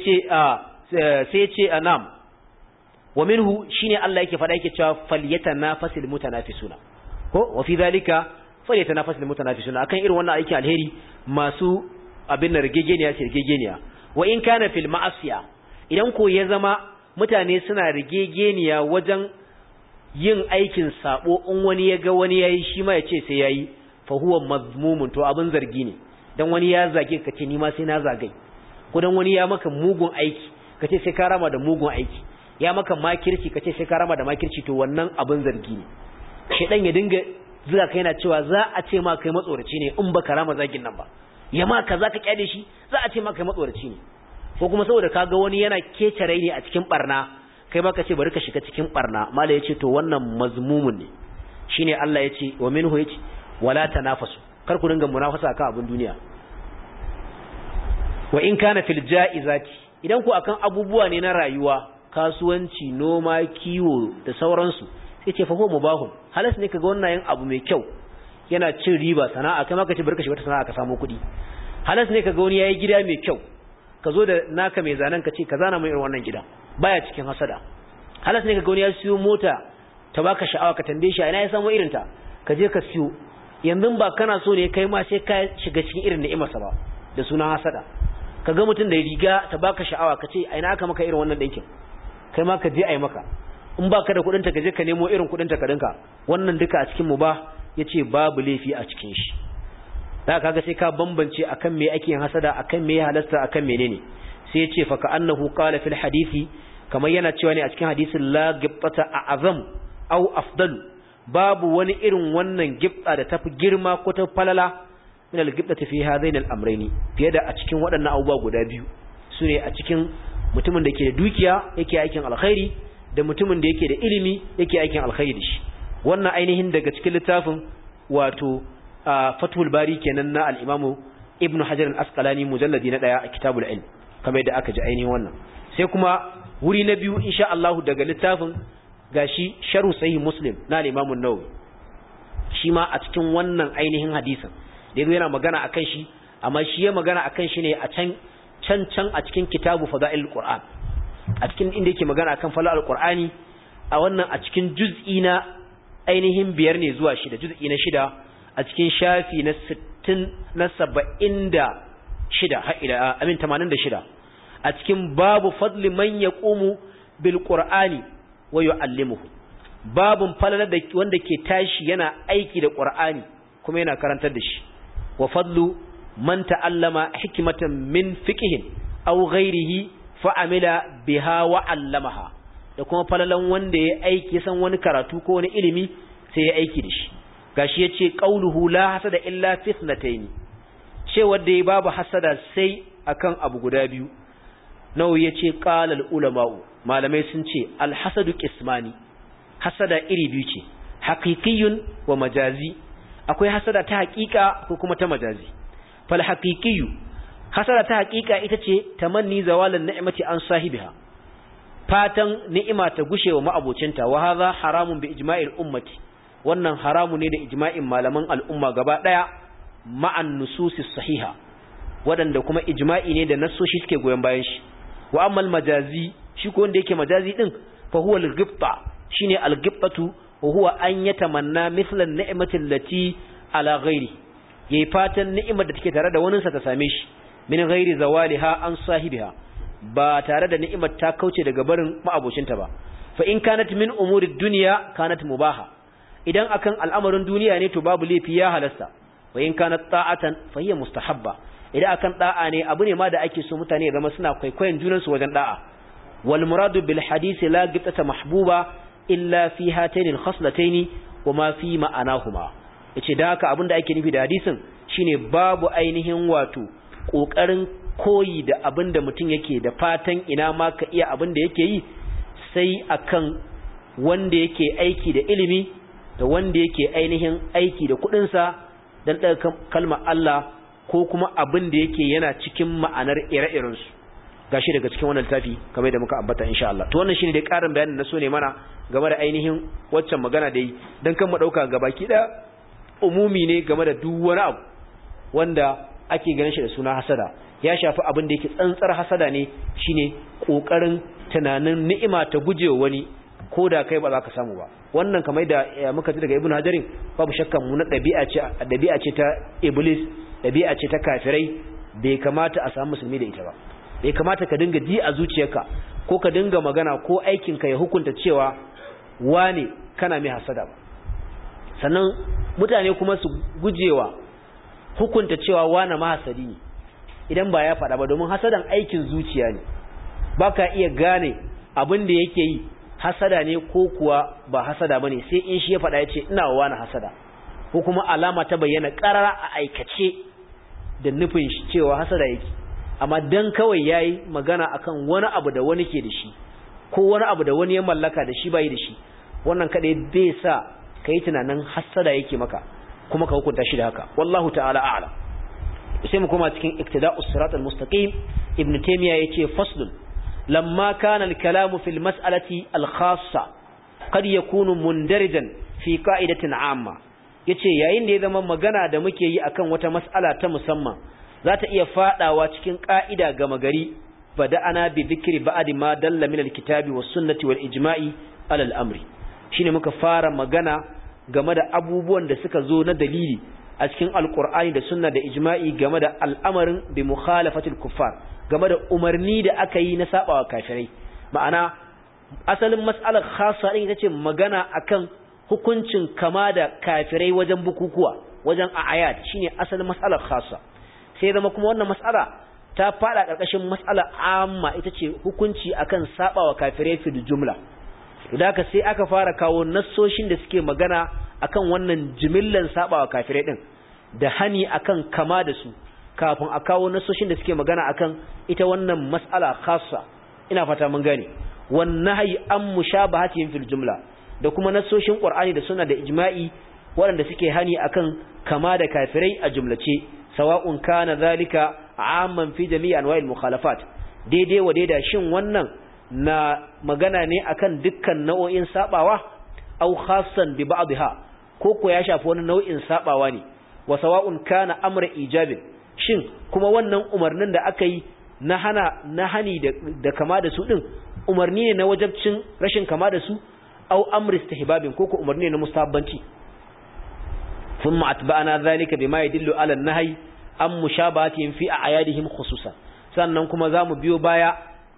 S1: ya ce anam wa minhu shine Allah yake faɗa yake cewa falyatanafasil mutanafisuna ko wa fi zalika falyatanafasil mutanafisuna akan irin wannan aikin alheri masu abin rigegeniya ce rigegeniya. Wa in kana fil ma'asiya, idan ko ya zama mutane suna rigegeniya wajen yin aikin sabo, in wani ya ga wani yayi shi ma ya ce sai yayi, fa huwa mazmumun, to abin zargi ne. Dan wani ya zage ka ce ni ma sai na zagai, ko dan wani ya maka mugun aiki ka ce sai ka rama da mugun aiki, ya maka makirci ka ce sai ka rama da makirci, to wannan abin zargi ne. Shedan ya dinga zuga kai yana cewa za a ce ma kai matsoraci ne in baka rama zagin nan ba, ya ma kaza ka kyade shi za a ce ma kai matsoraci ne. Ko kuma saboda kaga wani yana kece rai ne a cikin barna, kai ma ka ce bari ka shiga cikin barna, mallai yace to wannan mazmumun ne. Shine Allah yace wa minhu yace wala tanafasu, kar ku dinga munafasa akan abin duniya. Wa in kana fil jaizati, idan ku akan abubuwa ne na rayuwa, kasuwanci, noma, kiwo da sauransu, sai ce fa huwa mubahun, halas ne kaga wannan yin abu mai kyau yana cin riba sana'a, kai ma ka ce bari ka shiga ta sana'a ka samu kuɗi. Halas ne kaga wani yayi gida mai kyau, ka zo da naka mai zanen ka ce ka zana mai irin wannan gida, baya cikin hasada. Halas ne kaga wani ya siyo mota ta baka sha'awa, ka tambaye shi ina ya samu irin ta, ka je ka siyo. Yanzu ba kana so ne kai ma sai ka shiga cikin irin ni'imarsa ba da sunan hasada. Kaga mutum da riga ta baka sha'awa, ka ce ina aka maka irin wannan dinkin, kai ma ka je ai maka. In baka da kudin ta ka je ka nemo irin kudin ta ka dinka. Wannan duka a cikin mubah yace babu laifi a cikin shi. Da kaga sai ka bambance akan me ake yin hasada, akan me ya halasta, akan menene. Sai yace fa ka annahu qala fil hadisi, kamar yana cewa ne a cikin hadisin la gibata a'azam aw afdal, babu wani irin wannan gibta da tafi girma ko ta falala min al-gibtati fi hadain al-amrayni, fiye da a cikin waɗannan abubuwa guda biyu. Sune a cikin mutumin da ke da dukiya yake aikin alkhairi, da mutumin da yake da ilimi yake aikin alkhairi da shi. Wannan ainihin daga cikin littafin wato Fathul Bari kenan na al-Imam Ibn Hajar al-Asqalani, mujalladi na 1 a Kitabul Ilm, kamar yadda aka ji ainihin wannan. Sai kuma wuri na biyu insha Allah daga littafin gashi Sharh Sahih Muslim na al-Imam an-Nawawi, shi ma a cikin wannan ainihin hadisin da yana magana akan shi, amma shi ya magana akan shi ne a can a cikin Kitabu Fadailul Qur'an, a cikin inda yake magana akan falalar Qur'ani, a wannan a cikin juz'i na ainihin 5 ne zuwa 6, juz'i na 6 a cikin shafi na 60 na 76 har ila 86, a cikin babu fadli man yaqumu bil Qur'ani wa yu'allimuhu, babun falala da wanda ke tashi yana aiki da Qur'ani kuma yana karantar da shi wa fadlu man ta'allama hikmatan min fiqhin aw ghayrihi fa amila biha wa 'allamaha da kuma falalan wanda ya aiki san wani karatu ko wani ilimi sai ya aiki da shi gashi yace qauluhu la hasada illa fi ithnatayn cewa da ya babu hasada sai akan abu guda biyu nawawi yace qala al ulama'u malamai sun ce al hasadu qismani hasada iri biyu ce haqiqiyyun wa majazi akwai hasada ta haqiqa ko kuma ta majazi fal haqiqiyyu hasada ta haqiqa ita ce tamanni zawalan ni'mati an sahibiha fatan ni'ima ta gushewa ma'abocinta wa hadha haramun bi ijma'il ummati wannan haramu ne da ijma'in malaman al'umma gaba daya ma'an nususis sahiha wadanda kuma ijma'i ne da nassoshi suke goyen bayan shi wa ammal majazi shi ko wanda yake majazi din fa huwa al-ghibta shine al-ghibtatu wa huwa an yatamanna mithla an-ni'mati allati ala ghairi yayi fatan ni'imar da take tare da wani sa ta same shi min ghairi zawaliha an sahibiha ba tare da ni'imar ta kauce daga barin ma'abocinta ba fa in kanat min umuri dunya kanat mubaha idan akan al'amarin duniya ne to babu laifi ya halasta wa in kanat ta'atan fa hiya mustahabba idan akan da'a ne abu ne ma da ake so mutane zama suna kwaikwayon junan su wajen da'a wal muradu bil hadisi la qitata mahbuba illa fi hatayn al khaslatayn wa ma fi ma'anahuma yace da haka abinda ake nufi da hadisin shine babu ainihin wato kokarin koyi da abinda mutum yake da fatan ina ma ka iya abinda yake yi sai akan wanda yake aiki da ilimi da wanda yake ainihin aiki da kudin sa dan daga kalmar Allah ko kuma abin da yake yana cikin ma'anar ire-iren su gashi daga cikin wannan littafi kamar da muka ambata insha Allah to wannan shine dai karin bayanin na so ne mana game da ainihin waccan magana da yi dan kan mu dauka gabaki da umumi ne game da duk wani abu wanda ake ganin shi da suna hasada ya shafi abin da yake tsantsar hasada ne shine kokarin tunanin ni'ima ta gujewa wani koda kai ba za ka samu ba wannan kamar da muka ji daga Ibn Hajarin babu shakkan mu na dabi'a ce ta iblis dabi'a ce ta kafirai bai kamata a samu musulmi da ita ba bai kamata ka dinga ji a zuciyarka ko ka dinga magana ko aikin ka ya hukunta cewa wane kana mai hasada ba sannan mutane kuma su gujewa hukunta cewa wane mahasadi ne idan ba ya faɗa ba domin hasadan aikin zuciya ne baka iya gane abin da yake yi hasada ne ko kuwa ba hasada bane sai in shi ya faɗa yace ina wa wani hasada ko kuma alama ta bayyana qarara a aikace da nufin shi cewa hasada yake amma dan kawai yayi magana akan wani abu da wani ke da shi ko wani abu da wani ya mallaka da shi bai da shi wannan kadai bai sa kai tunanin hasada yake maka kuma ka hukunta shi da haka wallahu ta'ala a'lam sai mu koma cikin iktida'us siratal mustaqim ibn taymiya yace faslun lamma kana al-kalamu fil mas'alati al-khassa qad yakunu mundarijan fi qa'idatin 'amma yace yayin da ya zama magana da muke yi akan wata mas'ala ta musamman za ta iya fadawa cikin ka'ida gama gari bada'ana bi dhikri ba'd ma dalla min al-kitabi was sunnati wal ijma'i ala al-amri shine muka fara magana game da abubuwan da suka zo na dalili a cikin alqur'ani da sunna da ijma'i game da al'amarin bi mukhalafatil kuffar game da umarni da aka yi na sabawa kafirai ma'ana asalin mas'alar khassa din ita ce magana akan hukuncin kama da kafirai wajen bukukuwa wajen ayat shine asalin mas'alar khassa sai zama kuma wannan mas'ala ta fada karkashin mas'alar amma ita ce hukunci akan sabawa kafirai fi jumla da haka sai aka fara kawo nassoshin da suke magana akan wannan jimillan sabawa kafirai din da hani akan kama da su kafin a kawo nassoshin da suke magana akan ita wannan mas'ala khassa ina fata mun gane wannan hayy an mushabahatihim fil jumla da kuma nassoshin qur'ani da sunna da ijma'i waɗanda suke hani akan kama da kafirai a jumlace sawa'un kana zalika amman fi jami'i anwa'il mukhalafat daidai wa daida shin wannan na magana ne akan dukkan nau'o'in sabawa aw khassan bi ba'dha ko ko ya shafi wani nau'in sabawa ne wa sawa'un kana amra ijabin shin kuma wannan umarnin da aka yi na hani da kama da su din umarni ne na wajibcin rashin kama da su aw amri istihbabin ko ko umarni ne na mustahabbanci thumma atba'ana dhalika bima yadullu ala an-nahy am mushabahatihim fi a'yadihim khususan sannan kuma zamu biyo baya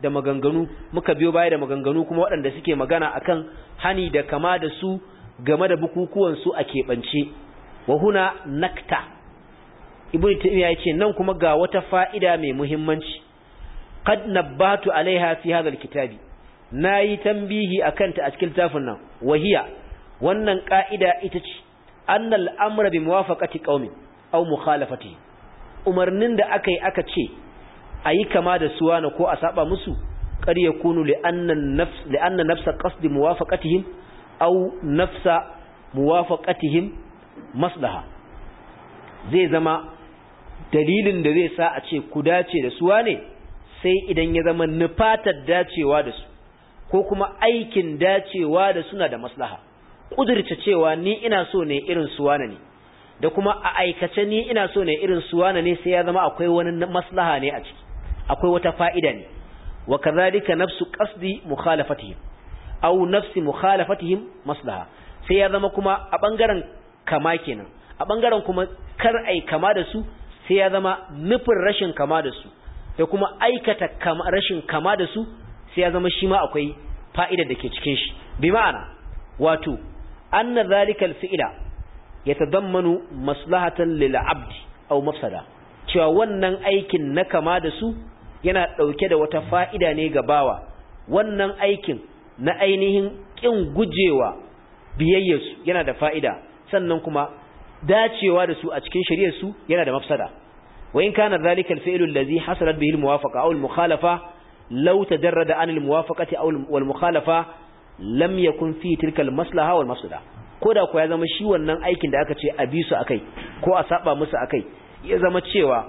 S1: da maganganu muka biyo baya da maganganu kuma waɗanda suke magana akan hani da kama da su game da bukukuwan su a keɓance wa huna nakta ibnu taymiya yace nan kuma ga wata fa'ida mai muhimmanci qad nabbatu alaiha fi hadha alkitabi nayi tambihi akan ta a cikin littafin nan wahiya wannan ka'ida ita ce annal amra bi muwafaqati qaumin aw mukhalafati umarnin da aka ce ayi kama da suwana ko a saba musu qad yakunu li anna nafsa qasdi muwafaqatihim aw nafsa muwafaqatihim maslaha zai zama dalilin da zai sa a ce ku dace da suwa ne sai idan ya zama nufatar dacewa da su ko kuma aikin dacewa da suna da maslaha kudurta cewa ni ina so ne irin suwana ne da kuma a aikace ni ina so ne irin suwana ne sai ya zama akwai wani maslaha ne a ciki akwai wata fa'ida ne wa kadhalika nafsu qasdi mukhalafatihim aw nafsi mukhalafatihim maslaha sai ya zama kuma a bangaren kama kenan a bangaren kuma kar ai kama da su sai ya zama nufin rashin kama da su da kuma aikata rashin kama da su sai ya zama shi ma akwai fa'ida da ke cikin shi bi ma'ana wato anna zalikal fi'la yatadammanu maslahatan lil 'abdi aw mafsada cewa wannan aikin na kama da su yana dauke da wata fa'ida ne ga bawa wannan aikin na ainihin kin gujewa biyayyarsu yana da fa'ida sannan kuma dacewa da su a cikin shari'ar su yana da mafsada wa in kana zalikal fi'lu allazi hasalat bihi al muwafaqa aw al mukhalafa law tajarrada an al muwafaqati aw al mukhalafa lam yakun fi tilka al maslaha wal mafsada koda ko ya zama shi wannan aikin da aka ce a bi su akai ko a saba musu akai ya zama cewa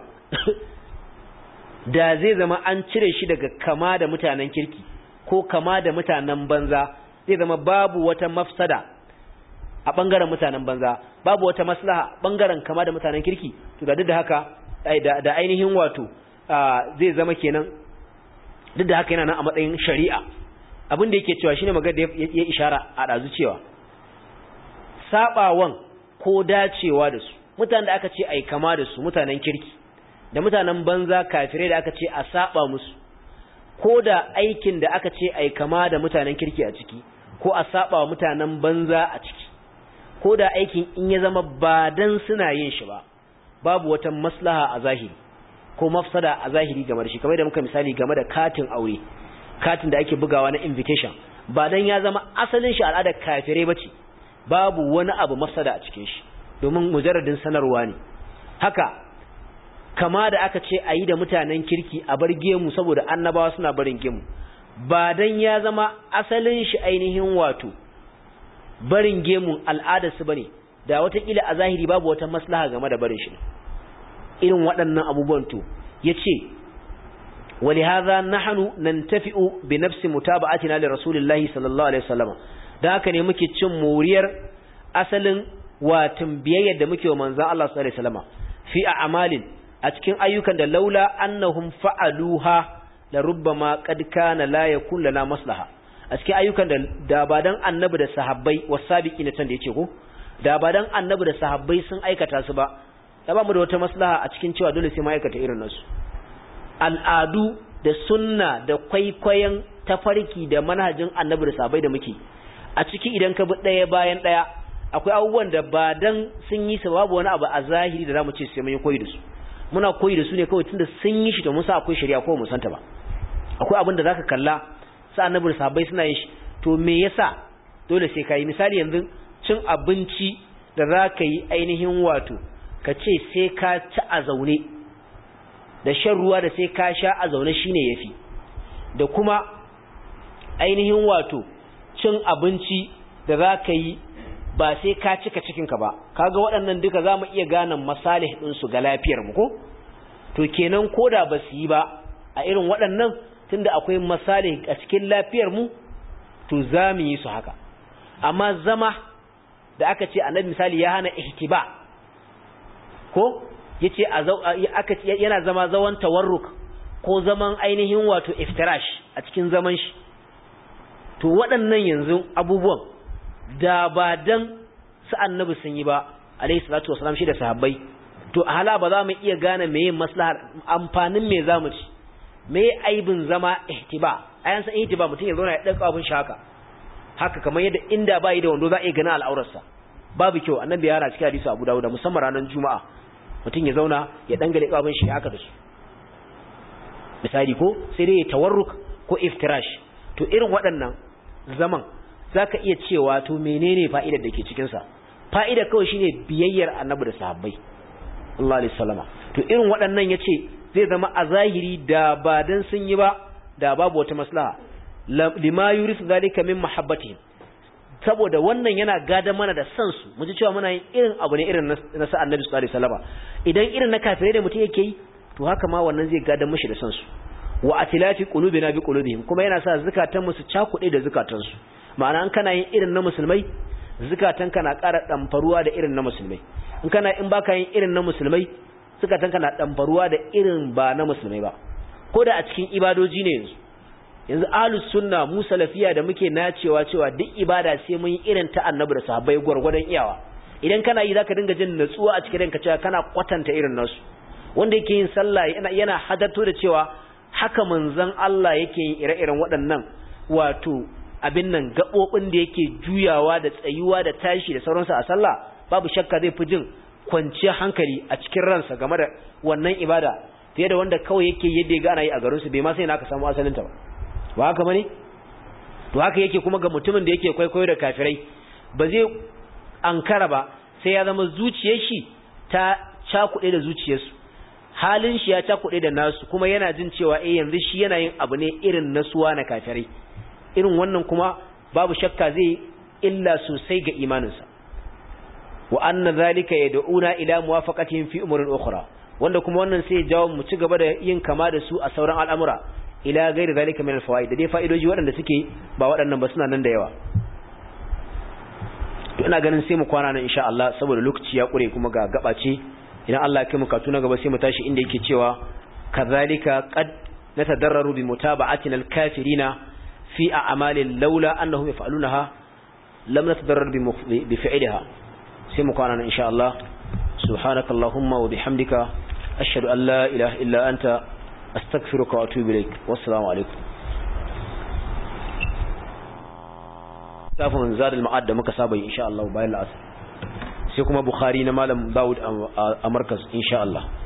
S1: da zai zama an cire shi daga kama da mutanen kirki ko kama da mutanen banza zai zama babu wata mafsada a bangaren mutanen banza babu wata maslaha bangaren kama da mutanen kirki to da duk da haka da ainihin wato zai zama kenan duk da haka yana nan a matsayin shari'a abin da yake cewa shine magana da ya ishara a dazu cewa sabawan ko dacewa da su mutanen da aka ce ai kama da su mutanen kirki da mutanen banza kafirai da aka ce a saba musu ko da aikin da aka ce ai kama da mutanen kirki a ciki ko a saba wa mutanen banza a ciki ko da aikin in ya zama ba dan suna yin shi ba babu wata maslaha a zahiri ko mafsada a zahiri game da shi kamar da muka misali game da katin aure katin da ake bugawa na invitation ba dan ya zama asalin shi al'adar kafirai bace babu wani abu mafsada a cikin shi domin mujarradin sanarwa ne haka kama da aka ce ayi da mutanen kirki a bar gemu saboda annabawa suna barin gemu ba dan ya zama asalin shi ainihin wato barin gemun al'adarsu bane da watakila a zahiri babu wata maslaha game da barin shi irin waɗannan abubuwan to yace walihaza nahnu nantafi'u bi nafsi mutaba'atina li rasulillahi sallallahu alaihi wasallam dan haka ne muke cin moriyar asalin watin biyayyar da muke wa manzon Allah sallallahu alaihi wasallam fi a'malin a cikin ayyukan da laula annahum fa'aluha la rubbama qad kana la yakun lana maslaha a cikin ayyukan da ba dan annabi da sahabbai wasabiqina tan da yake ko da ba dan annabi da sahabbai sun aikata su ba da ba mu da wata maslaha a cikin cewa dole sai mu aikata irin nasu al'adu da sunna da kwaikwayon tafarki da manhajin annabi da sahabbai da muke a ciki idan ka bi daya bayan daya akwai abubuwan da ba dan sun yi su babu wani abu a zahiri da zamu ce sai mun yi koyi da su muna koyi da su ne kawai tunda sun yi shi to mun sa akwai shari'a ko mun santa ba akwai abin da zaka kalla sa annabi da sahabbai suna yin shi to me yasa dole sai kai misali yanzu cin abinci da zaka yi ainihin wato ka ce sai ka ci a zaune da shan ruwa da sai ka sha a zaune shine yafi da kuma ainihin wato cin abinci da zaka yi ba sai ka cika cikinka ba kaga waɗannan duka zamu iya gane masalih din su ga lafiyar mu ko to kenan koda ba su yi ba a irin waɗannan tunda akwai masalih a cikin lafiyar mu to zamu yi su haka amma zama da aka ce annabi misali ya hana ihtiba ko yace aka yana zama zaman tawarruk ko zaman ainihin wato iftirash a cikin zaman shi to waɗannan yanzu abubuwan da ba dan su annabi sun yi ba alayhi salatu wasalam shi da sahabbai to hala ba za mu iya gane meye maslahar amfanin me zamu ci me aibin zama ihtiba ayan san ihtiba mutum ya zauna ya dauka abun shi haka kamar yadda inda bai da wando za a iya ganin al'aurarsa babu kyau annabi yana cikin hadisi Abu Dawud musamman ranar juma'a mutum ya zauna ya dangale abun shi haka da su misali ko sai dai tawarruk ko iftirash to irin waɗannan zaman zaka iya cewa to menene fa'idar da ke cikin sa fa'ida kawai shine biyayyar annabi da sahabbai Allah alaihi wasallama to irin waɗannan yace zai zama a zahiri da ba dan sun yi ba da babu wata maslaha lima yuris zalika min mahabbatihim saboda wannan yana gada mana da san su mu ji cewa muna yin irin abu ne irin na sa annabi sallallahu alaihi wasallama idan irin na kafirai da mutum yake yi to haka ma wannan zai gada mishi da san su wa atilafi qulubina bi qulubihim kuma yana sa zakatan mu su cakude da zakatan su ma'ana an kana yin irin na musulmai zakatan kana ƙara damfaruwa da irin na musulmai in baka yin irin na musulmai zakatan kana damfaruwa da irin ba na musulmai ba ko da a cikin ibadoji ne yanzu ahlus sunna mu salafiya da muke nacewa cewa duk ibada sai mun yi irin ta annabi da sahabbai gurgurdan iyawa idan kana yi zaka dinga jin natsuwa a cikin ranka cewa kana kwatanta irin nasu wanda yake yin sallah yana hadarto da cewa haka manzon Allah yake yin ire-iren waɗannan wato abin nan gabobin da yake juyawa da tsayuwa da tashi da sauransu a sallah babu shakka zai fi jin kwanciyar hankali a cikin ransa game da wannan ibada fiye da wanda kawai yake yadda ya ga ana yi a garin su bai ma sai na ka samu asalin ta ba haka bane to haka yake kuma ga mutumin da yake kwaikwayo da kafirai ba zai ankara ba sai ya zama zuciyar shi ta cakuɗe da zuciyarsu halin shi ya cakuɗe da nasu kuma yana jin cewa yanzu shi yana yin abu ne irin nasuwa na kafirai irin wannan kuma babu shakka zai illa sosai ga imaninsa wa anna zalika yad'una ila muwafaqatihim fi umurin ukhra wanda kuma wannan sai ya jawo mu ci gaba da yin kama da su a sauran al'amura ila gairi zalika min alfawaid da dai fa'idoji waɗanda suke ba waɗannan ba suna nan da yawa to ina ganin sai mu kwana nan insha Allah saboda lokaci ya kure kuma ga gabace idan Allah ya kai mu katuna gaba sai mu tashi inda yake cewa kazalika qad natadarraru bi mutaba'atina alkafirina fi a'malin laula annahum yaf'alunaha lam natadarrar bi fi'liha sai mu kwana nan insha Allah subhanakallahumma wa bihamdika ashhadu an la ilaha illa anta astaghfiruka wa atubu ilaik wassalamu alaikum tafin zadul ma'ad da muka saba insha Allah bayan al'asr sai kuma bukhari na malam Dawud a markaz insha Allah